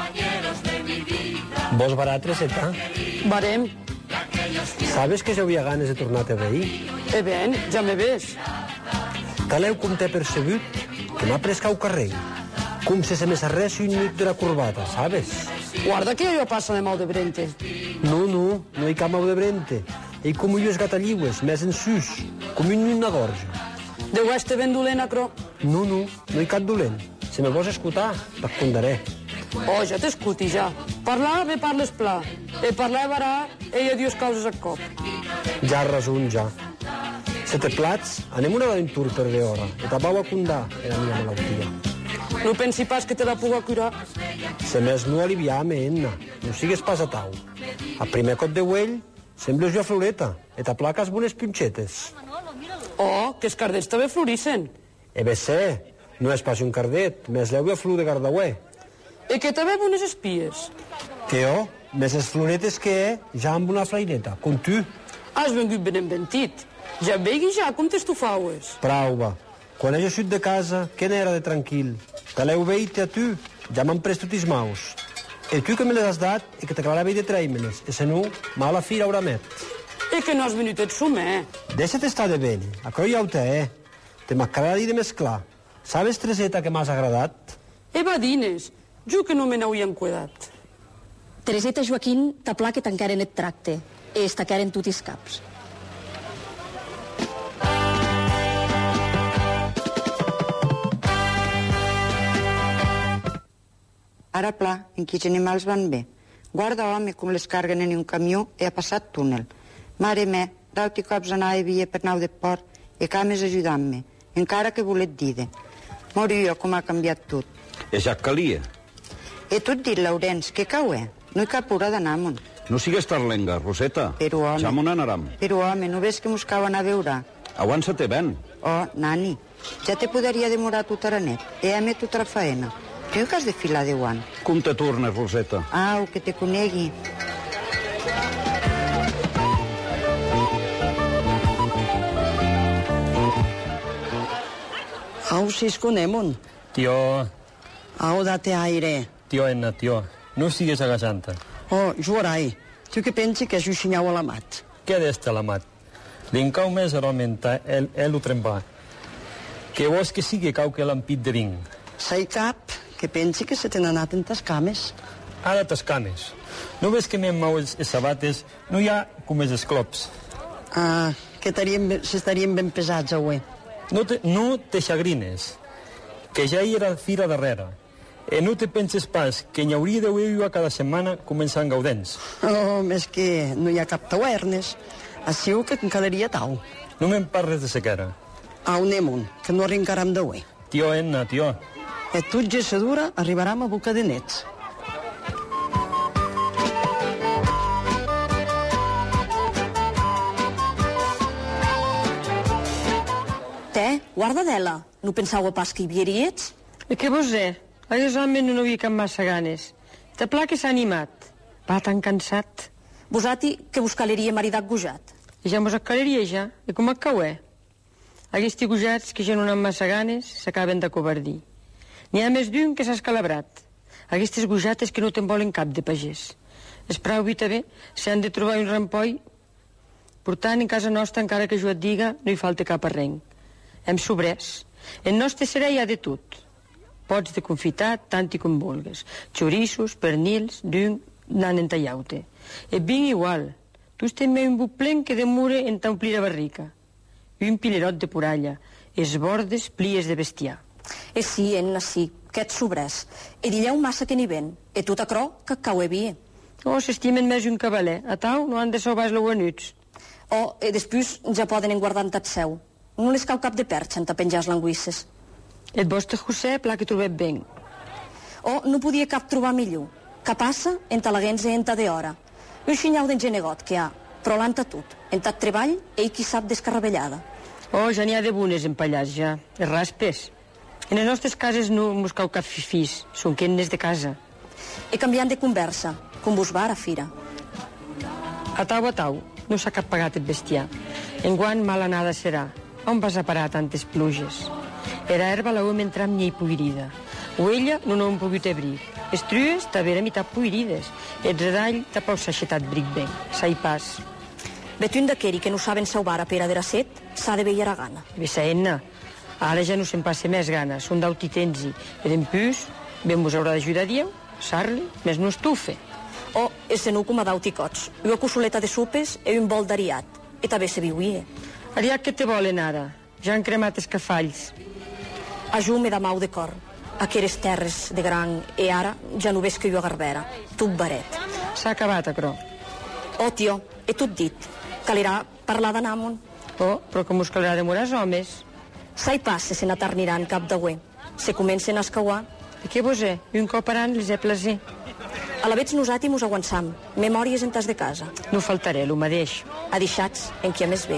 Speaker 16: Vos varà Tereseta?
Speaker 21: Varem.
Speaker 16: Sabes que ja havia ganes de tornar a veure?
Speaker 21: E ben, ja me ves.
Speaker 16: Taleu com t'he percebut que m'ha pres cau carrer. Com se se me serrés un nit de la corbata, sabes?
Speaker 4: Guarda que jo passo de mal de brente.
Speaker 16: No, no, no hi cap mal de brente. Ell com jo és gatalliues, més en sus, com un nin na gorja.
Speaker 4: Deu este ben dolent, acro?
Speaker 16: No, no, no hi cap dolent. Si me vols escoltar, te'n contaré.
Speaker 4: Oh, ja t'escuti, ja. Parlar, bé parles pla. E parlar varà, ella dius causes a cop.
Speaker 16: Ja rason, ja. Se te plats, anem una aventura per veure. E t'abau a condar, era mia malaltia.
Speaker 4: No pensi pas que te la puga curar.
Speaker 16: Se més no aliviar-me, Enna. No sigues pas a tau. A primer cop de uell, sembles jo a Floreta. E t'aplaques bones punxetes.
Speaker 4: Oh, que els cardets també florissen.
Speaker 16: E bé sé, no és pas un cardet, més l'heu a flor de Gardauer.
Speaker 4: E que també bones espies.
Speaker 16: Que jo, més les floretes que he, ja amb una flaireta, com tu.
Speaker 4: Has vengut ben inventit. Ja vegui ja com t'estufaues.
Speaker 16: Prau, va. Quan he sortit de casa, què n'era de tranquil? Te l'heu veït a tu, ja m'han pres tots els maus. E tu que me les has dat i que t'aclarava de treure-me-les, e se no, mala fira haurà met.
Speaker 4: E que no has venut et sumer.
Speaker 16: Deixa't estar de vent, acro ja ho té, eh? Te m'agrada dir de més clar. Sabes, Tereseta, que m'has agradat?
Speaker 4: E va dines, jo que no me n'hauia encuedat.
Speaker 20: Tereseta Joaquín t'aplà que tancaren et tracte, e estaqueren tots els caps.
Speaker 6: Ara pla, en quins animals van bé. Guarda, home, com les carguen en un camió i ha passat túnel. Mare me, dau-ti cops anava a via per nau de port i cames ajudant-me, encara que volet dir-de. Mori jo com ha canviat tot.
Speaker 12: E ja calia.
Speaker 6: E tu et dit, Laurenç, que cau, eh? No hi cap hora d'anar-me'n.
Speaker 12: No sigues tarlenga, Roseta.
Speaker 6: Però, home...
Speaker 12: Ja m'on anàrem.
Speaker 6: Però, home, no ves que mos cau anar a veure?
Speaker 12: Aguanta-te ben.
Speaker 6: Oh, nani, ja te podria demorar tot ara net. E a me tota la faena. Tu que has de filar de guant.
Speaker 12: Com te tornes, Roseta?
Speaker 6: Au, que te conegui.
Speaker 18: Au, si es conemon.
Speaker 15: Tio...
Speaker 18: Au, date aire.
Speaker 15: Tio, Enna, tio, no sigues agajanta.
Speaker 18: Oh, Jorai, tu que pensi que és un xinyau a la mat?
Speaker 15: Què d'este a la mat? L'incau més aromenta, el, el ho trempa. Que vols que sigui cau que l'ampit de vinc?
Speaker 18: Sai cap, que pensi que se t'han anat en tas cames.
Speaker 15: Ara tas cames. No ves que m'hem mau els, els sabates? No hi ha com els esclops.
Speaker 18: Ah, que s'estarien ben pesats, avui.
Speaker 15: No te, no te xagrines, que ja hi era fira darrere. E no te penses pas que n'hi hauria d'haver jo a cada setmana començant gaudents.
Speaker 18: Oh, més que no hi ha cap tavernes. Així que en quedaria tau.
Speaker 15: No me'n parles de sequera.
Speaker 18: Au, anem-on, que no arrencaram d'avui.
Speaker 15: Tio, Enna, tio.
Speaker 18: E tot gessadura arribaram a boca de nets.
Speaker 20: Te, guardadela, no pensau pas que hi vieries?
Speaker 9: E què vos és? Aquest home no havia cap massa ganes. Te pla que s'ha animat. Va tan cansat.
Speaker 20: Vosati que vos caleria maridat gujat.
Speaker 9: I ja mos caleria ja, i com et caué? Aquests gujats que ja no han massa ganes s'acaben de covardir. N'hi ha més d'un que s'ha escalabrat. Aquestes gujates que no te'n volen cap de pagès. Es prou vita bé, s'han de trobar un rampoi. Per tant, en casa nostra, encara que jo et diga, no hi falta cap arrenc. Hem sobrers. En nostre serà hi ha de tot. Pots de confitar tant i com vulgues. Xorissos, pernils, d'un, nan en tallaute. Et vinc igual. Tu estem més un buc plen que de mure en t'omplir la barrica. Un pilerot de puralla. Es bordes plies de bestiar.
Speaker 20: E sí, Enna, sí, que et sobrers. E dilleu massa que n'hi ven. E tot acrò que cau vie.
Speaker 9: Oh, s'estimen més un cavaler. A tau no han de sobar els lauanuts.
Speaker 20: Oh, e després ja poden enguardar en tat seu. No les cau cap de perxa en tapenjar les languisses.
Speaker 9: Et vostre José, pla que trobet ben.
Speaker 20: Oh, no podia cap trobar millor. Que passa en talaguens i en ta de hora. Un xinyau d'en genegot que ha, però l'anta tot. En tat treball, ell qui sap descarrabellada.
Speaker 9: Oh, ja n'hi ha de bones empallats, ja. Es raspes. En les nostres cases no mos cau cap fifís, són quennes de casa.
Speaker 20: E canviant de conversa, com vos va a fira.
Speaker 9: A tau, a tau, no s'ha cap pagat el bestiar. Enguant mala anada serà. On vas a parar tantes pluges? Era herba la hem entrat amb llei puirida. O ella no n'ho hem pogut ebrir. Les trues també eren mitat puirides. El redall tapau s'aixetat bric ben. S'hi pas.
Speaker 20: Betun d'aqueri que no saben sauvar a pera de la set, s'ha de veir a gana.
Speaker 9: Vessa Enna, Ara ja no se'n passa més gana, són d'auti tenzi. E dempús, ben vos haurà d'ajudar Dieu, sarli, més no estufe.
Speaker 20: O, e se no com a d'auti cots. Una cossoleta de sopes e un bol d'ariat. E també se viuie.
Speaker 9: Ariat que te volen ara? Ja han cremat escafalls.
Speaker 20: Ajume de mau de cor. Aqueres terres de gran, e ara ja no ves que jo a Garbera. Tot baret.
Speaker 9: S'ha acabat, acro.
Speaker 20: Oh, tio, he tot dit. Calirà parlar d'anàmon.
Speaker 9: Oh, però com us calirà demorar els homes?
Speaker 20: Sai passe se n'atarniran cap de güe. Se comencen a escauar.
Speaker 9: I què vos he? I un cop aran les he plaser.
Speaker 20: A la veig nosati mos aguançam. Memòries en tas de casa.
Speaker 9: No faltaré, lo mateix.
Speaker 20: Adixats en qui a més ve.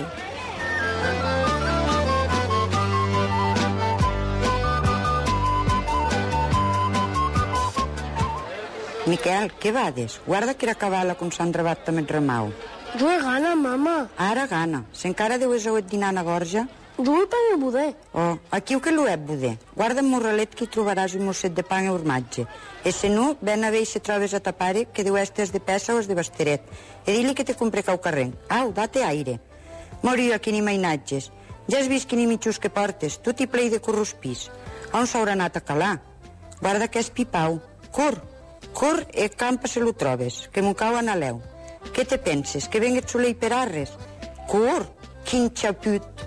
Speaker 6: Miquel, què vades? Guarda que era cabala com s'han rebat també el remau.
Speaker 10: Jo he gana, mama.
Speaker 6: Ara gana. Si encara deu esauet dinant a gorja...
Speaker 10: Jo he pan el budé.
Speaker 6: Oh, aquí ho que l'ho he budé. Guarda un morralet que hi trobaràs un mosset de pan i formatge. E se no, ven a veure si trobes a ta pare que deu estes de pesa o es de basteret. E di-li que te compre cau carrer. Au, date aire. Moriu aquí ni mainatges. Ja has vist quini mitjos que portes, tot i plei de corrospís. On s'haurà anat a calar? Guarda que és pipau. Cor, cor e campa se lo trobes, que m'ho cau a l'eu. Què te penses, que vengues solei per arres? Cor, quin xaput.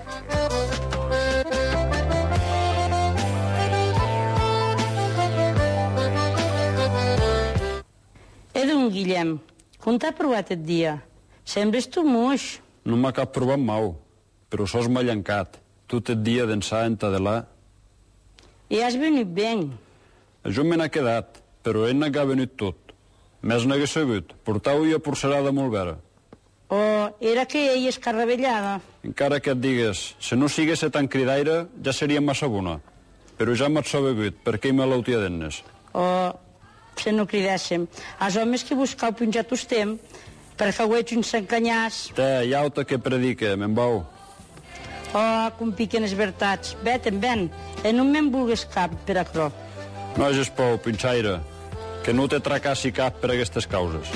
Speaker 5: E d'un Guillem, com t'ha provat el dia? Sembles tu moix.
Speaker 8: No m'ha cap provat mau, però sos m'ha llencat. Tot el dia d'ençà en Tadelà.
Speaker 5: I has venit ben.
Speaker 8: Jo me n'ha quedat, però ell n'ha venit tot. Més n'hagués sabut, portau-hi a porcerada molt vera.
Speaker 5: Oh, era que ell és carravellada.
Speaker 8: Encara que et digues, si no sigués tan cridaire, ja seria massa bona. Però ja m'has sabut, perquè me l'autia d'ennes.
Speaker 5: Oh, se no cridéssim. Els homes que buscau penjat estem, perquè ho ets un s'encanyàs.
Speaker 8: Te, llauta que predica, me'n vau.
Speaker 5: Oh, com piquen les veritats. Vet-en, ven, e no me'n vulgues cap per acrò.
Speaker 8: No hagis por, pinxaire, que no te tracassi cap per aquestes causes.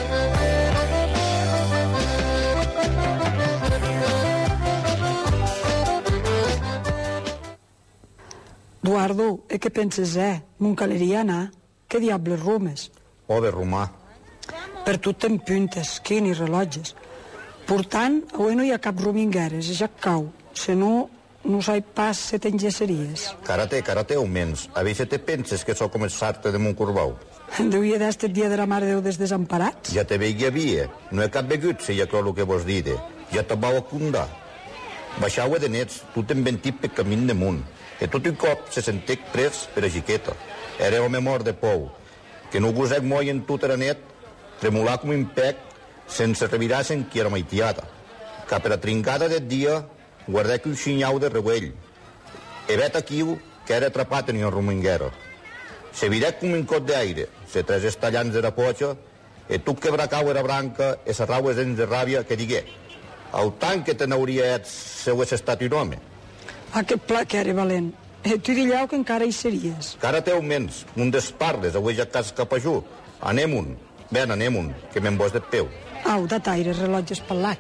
Speaker 23: Eduardo, e què penses, eh? Mon caleria anar? Què diables rumes?
Speaker 14: O de romà.
Speaker 23: Per tu te'n puntes, quini relotges. Portant, avui no hi ha cap romingueres, ja cau. Se no, no sai pas se t'engesseries.
Speaker 14: Carate, carate augments. A veure te penses que sóc com el sartre de Montcorbau.
Speaker 23: Deuia d'este dia de la Mare de Déu des desemparats?
Speaker 14: Ja te veig havia. No he cap begut, si ja creu el que vos dide. Ja te vau acundar. Baixau de nets, tu te'n ventit per camí damunt. E tot un cop se sentec pres per a Jiqueta. Era home mort de pou, que no gosec moi en tot era net, tremolar com un pec, sense revirar-se'n qui era maitiada. Que per a trincada del dia, guardec un xinyau de reuell. E vet aquí que era atrapat en una rominguera. Se virec com un cot d'aire, se tres estallants de la potxa, e tu que bracau era branca, e serrau els ens de ràbia que digué. Al tant que te n'hauria et si hagués estat un home.
Speaker 23: Aquest pla que era valent. E tu dillau que encara hi series.
Speaker 14: Cara teu mens, un desparles, avui ja cas cap a ju. Anem-un, ben anem-un, que me'n vos de peu.
Speaker 23: Au, dat aire, rellotges pelat.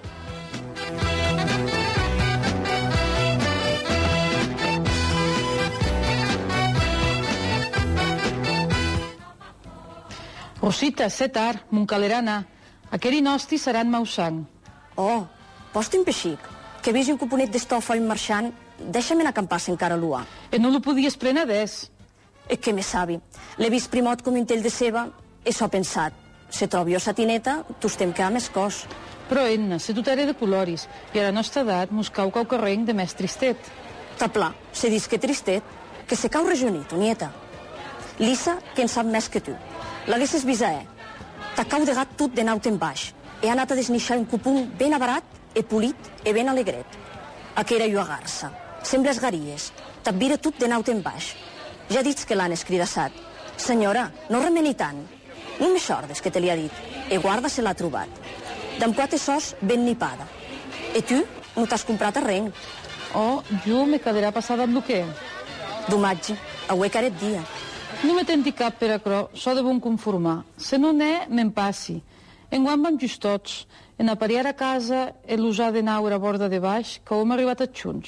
Speaker 24: Rosita, sé tard, mon calerana. Aqueri nosti seran mausang.
Speaker 20: Oh, posti un peixic, que vegi un cuponet d'estofa i un marxant, deixa'm acampar-se encara l'ua.
Speaker 24: E no lo podies prenar des?
Speaker 20: E que me sabi. L'he vist primot com un tell de ceba e s'ho pensat. Se trobi o satineta, tu estem que més cos.
Speaker 24: Però, Enna, se tu t'ere de coloris, i a la nostra edat mos cau cau carrenc de més tristet.
Speaker 20: Taplà, se dis que tristet, que se cau rejonit, nieta. Lisa, que en sap més que tu. L'haguessis vist a eh. T'ha cau de gat tot de naut en baix. He anat a desnixar un cupung ben abarat, e polit, e ben alegret. Aqu era jo a garça. Sembles garies. T'advira tot de naut en baix. Ja dits que l'han escridassat. Senyora, no remeni tant. No me xordes que te li ha dit. E guarda se l'ha trobat. D'en quatre sos ben nipada. E tu, no t'has comprat arrenc.
Speaker 24: Oh, jo me quedarà passada amb lo que?
Speaker 20: Domatge, avui que aret dia.
Speaker 24: No me tenti cap per acrò, so de bon conformar. Se no n'è, me'n passi. Enguan vam just tots. En apariar a casa e l'usar de naure a borda de baix, que hem arribat a junts.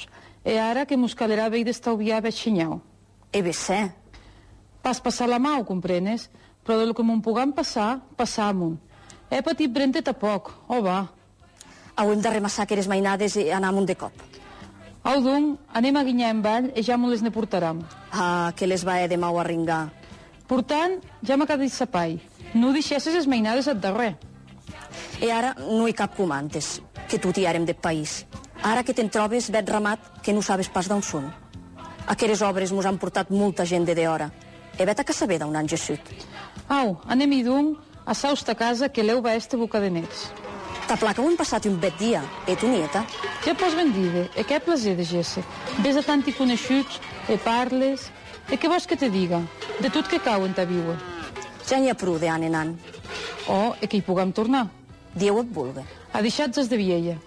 Speaker 24: E ara que mos calerà bé d'estalviar bé xinyau.
Speaker 20: E bé sé.
Speaker 24: Pas passar la mà, ho comprenes? Però del que m'ho pugam passar, passam-ho. He patit brentet a poc, oh va.
Speaker 20: Hauem de remassar aqueres mainades i anar amunt de cop.
Speaker 24: Au, doncs, anem a guinyar en ball i ja me les ne portaram.
Speaker 20: Ah, que les va de mau arringar.
Speaker 24: Per tant, ja m'ha quedat sapai. No deixessis les mainades al darrer.
Speaker 20: E ara no hi cap comantes, que tu tiarem de país. Ara que te'n trobes vet ramat que no sabes pas d'on són. Aqueres obres mos han portat molta gent de d'hora. E vet a que saber d'on han gessut.
Speaker 24: Au, anem-hi doncs a sausta casa que l'heu va este boca de nets.
Speaker 20: Ta placa ho hem passat un bet dia, e tu, nieta?
Speaker 24: Ja pots ben dir, e què plaser de gesse. Ves a tant i coneixuts, e parles... E què vols que te diga? De tot que cau en ta viua.
Speaker 20: Ja n'hi ha prou de an en an.
Speaker 24: Oh, e que hi puguem tornar.
Speaker 20: Dieu et vulga.
Speaker 24: A deixats de viella.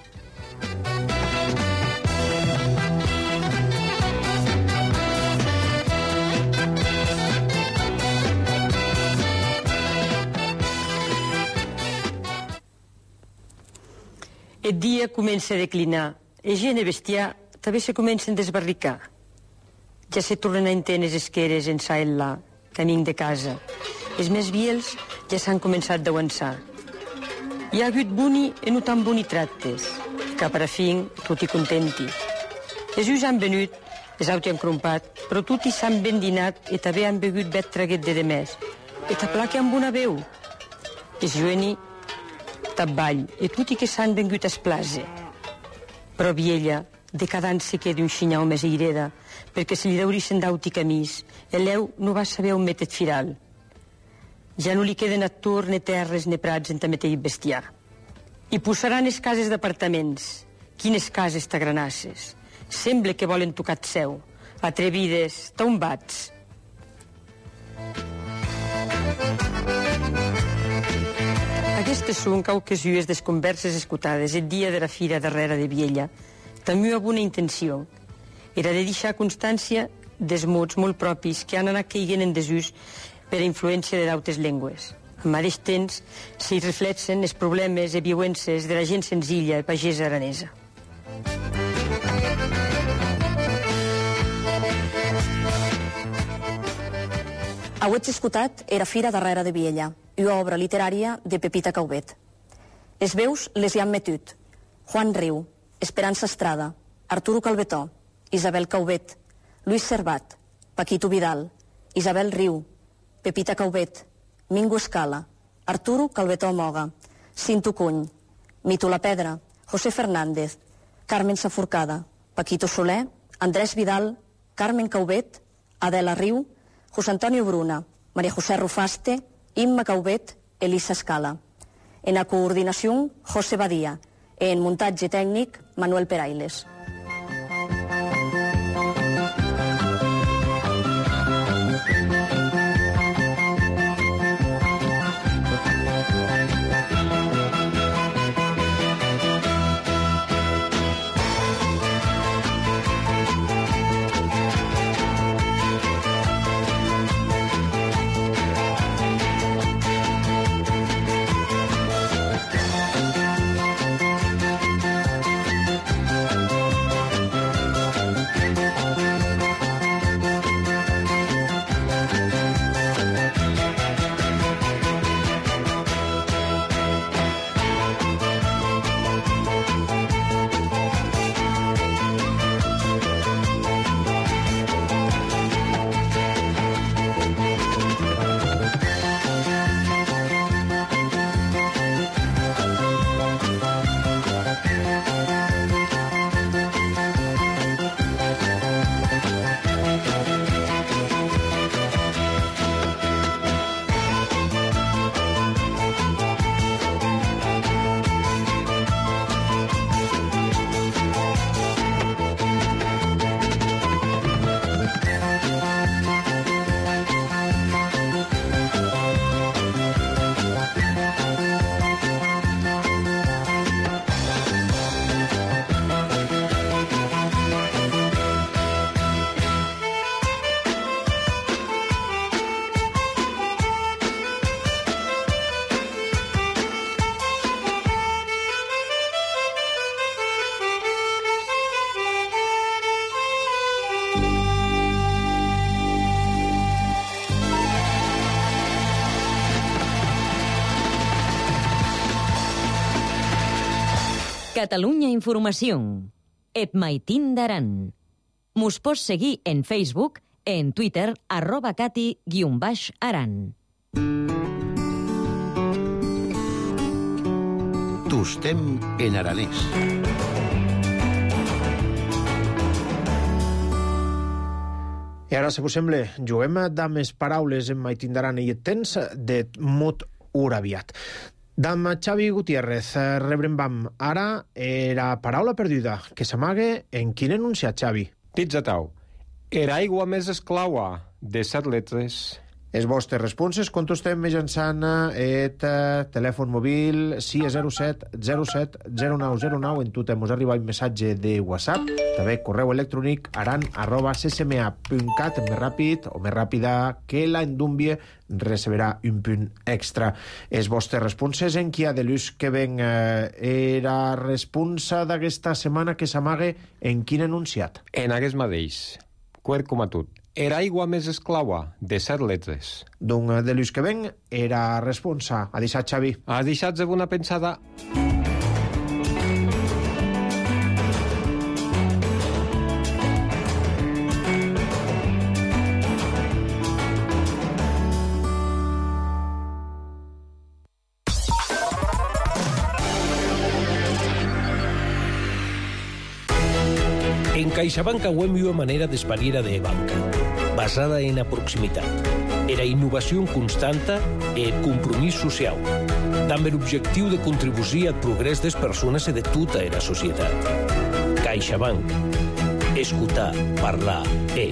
Speaker 9: El dia comença a declinar. E gent e bestiar també se comencen a desbarricar. Ja se tornen a entendre les esqueres en sa en là, camí de casa. Els més viels ja s'han començat d'avançar. Hi ha hagut buni e no tan buni tractes, que per a fin tot i contenti. Els ulls han venut, els auti han crompat, però tot i s'han ben dinat e també han begut bet traguet de demés. E ta placa amb una veu. Els joeni tap ball, e tot i que s'han vengut a esplase. Però viella, decadant se queda un xinyau més ireda, perquè se li deurixen d'auti camís, e l'eu no va saber on metet firal. Ja no li queden atur, ne terres, ne prats en tametell bestiar. I posaran les cases d'apartaments. Quines cases t'agranasses. Sembla que volen tocat seu. Atrevides, tombats. Aquestes són quauques ues des converses escutades el dia de la fira darrere de Viella, també amb una intenció. Era de deixar constància dels mots molt propis que han anat caigant en desús per a influència de d'altres llengües. Al mateix temps s'hi reflexen els problemes i viuences de la gent senzilla i pagesa aranesa.
Speaker 20: Auets escutat era Fira darrere de Viella, una obra literària de Pepita Caubet. Les veus les hi han metut Juan Riu, Esperança Estrada, Arturo Calvetó, Isabel Caubet, Luis Servat, Paquito Vidal, Isabel Riu, Pepita Caubet, Mingo Escala, Arturo Calvetó Moga, Cinto Cuny, Mito La Pedra, José Fernández, Carmen Saforcada, Paquito Soler, Andrés Vidal, Carmen Caubet, Adela Riu, José Antonio Bruna, María José Rufaste, Imma Caubet, Elisa Escala. En la coordinació, José Badía. En muntatge tècnic, Manuel Perailes.
Speaker 1: Catalunya Informació. Et maitin d'aran. Mos pots seguir en Facebook, en Twitter, arroba cati guion baix aran.
Speaker 2: Tostem en aranès.
Speaker 3: I ara, si us sembla, juguem amb les paraules en maitin d'aran i et tens de mot uraviat. Dam Xavi Gutiérrez, rebrembam ara era paraula perduda que s'amaga en quin enunciat, Xavi?
Speaker 13: Titzatau. Era aigua més esclaua de set letres.
Speaker 3: Les vostres responses contestem mitjançant et telèfon mòbil sis zero set zero set zero nou zero nou. En tot ens arriba un missatge de WhatsApp, també correu electrònic aran arroba ccma punt cat. Més ràpid o més ràpida que la endúmbie receberà un punt extra. Les vostres responses en qui ha de l'ús que ven era responsa d'aquesta setmana que s'amaga en quin enunciat?
Speaker 13: En aquest mateix, quer com a tot. Era aigua més esclaua de set letres.
Speaker 3: Doncs de l'ús que ven era responsa. Ha deixat, Xavi?
Speaker 13: Ha deixat de bona pensada.
Speaker 25: En CaixaBank auem una manera d'esparir de banca, basada en la proximitat, era innovació constanta e el compromís social, amb l'objectiu de contribuir al progrés de les persones i de tota la societat. CaixaBank. Escoltar, parlar, e...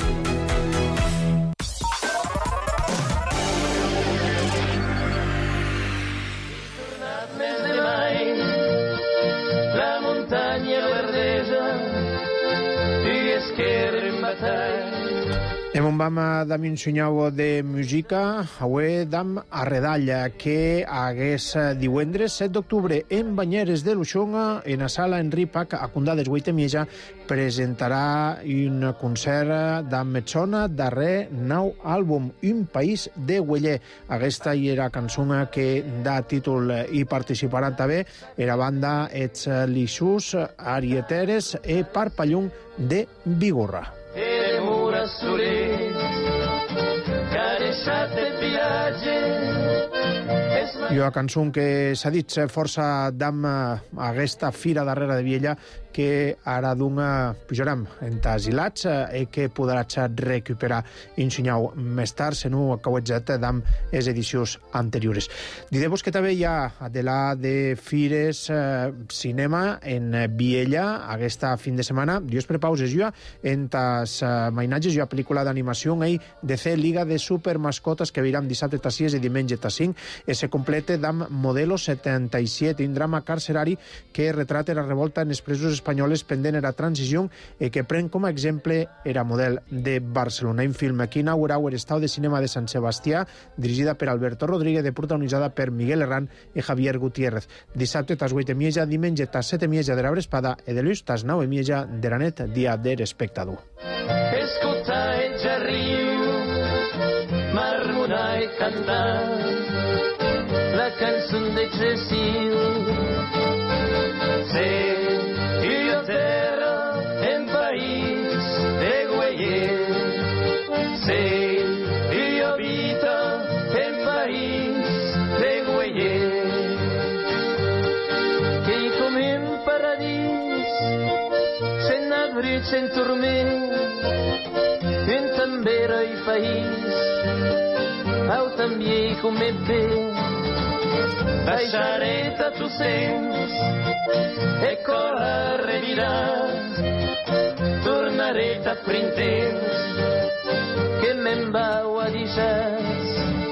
Speaker 26: La muntanya verdesa i esquerra en batall.
Speaker 3: Hem un vam d'am un senyau de música, avui d'am Arredalla, que hagués divendres set d'octubre en Banyeres de Luxonga, en la sala Enric Pac, a Condades Guaitemieja, presentarà un concert d'am Metzona, darrer nou àlbum, Un país de Güeller. Aquesta hi era cançó que da títol i participaran també era banda Ets Lixús, Arieteres e Parpallung de Vigorra.
Speaker 26: Érem una solers, careixat de viatge.
Speaker 3: I una cançó que s'ha dit força d'am aquesta fira darrere de Viella, que ara d'una pujarem en tasilats i que podràs recuperar un senyau més tard, si no acauetzat d'am les edicions anteriors. Diré-vos que també hi ha de la de fires eh, cinema en Viella aquesta fin de setmana. Dios prepauses jo en tas eh, mainatges, jo pel·lícula d'animació ahí de C Liga de Supermascotes que viram dissabte tas sis i diumenge tas cinc i se complete d'am Modelo setanta-set, un drama carcerari que retrata la revolta en els presos espanyoles pendent era transició i que pren com a exemple era model de Barcelona. Un film que inaugurau l'estau de cinema de Sant Sebastià, dirigida per Alberto Rodríguez, protagonitzada per Miguel Herrán i Javier Gutiérrez. Dissabte tas vuit i mitja, diumenge tas set i mitja de l'Arbre Espada i de l'ús tas nou i mitja de la nit, dia de l'espectador.
Speaker 26: Escoltar el jarriu, marmorar i cantar la cançó de Cecil. Sí, i a terra en país de Güeller. Sí, i habita en país de Güeller. Que hi com en paradís, sen abric, sen turment, en tambera i país, au també hi com en bé. Baixareta tu sents e corre reviràs, tornareta printents que me'n vau a deixar.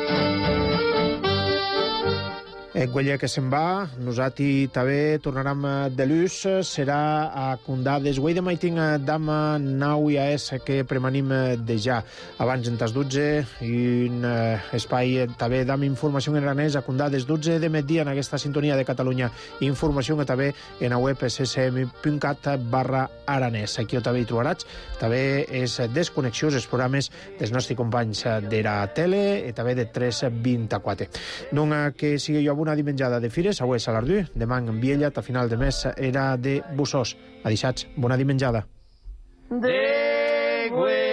Speaker 3: En Güeller que se'n va, nosaltres també tornarem de l'ús, serà a Condades. Güell de maiting d'am nau i a es que premanim de ja. Abans en tas dotze, un espai també d'am informació en aranès a Condades, dotze de migdia en aquesta sintonia de Catalunya. Informació que també en la web ccm punt cat barra aranès. Aquí també hi trobaràs també és desconnexions, els programes dels nostres companys de la tele i també de tres vint-i-quatre. Donc que sigui jo avui bona dimenjada de fires, avui és a l'Ardú, demà en Viella, a final de mes era de Bussós. A deixats, bona dimenjada.
Speaker 26: De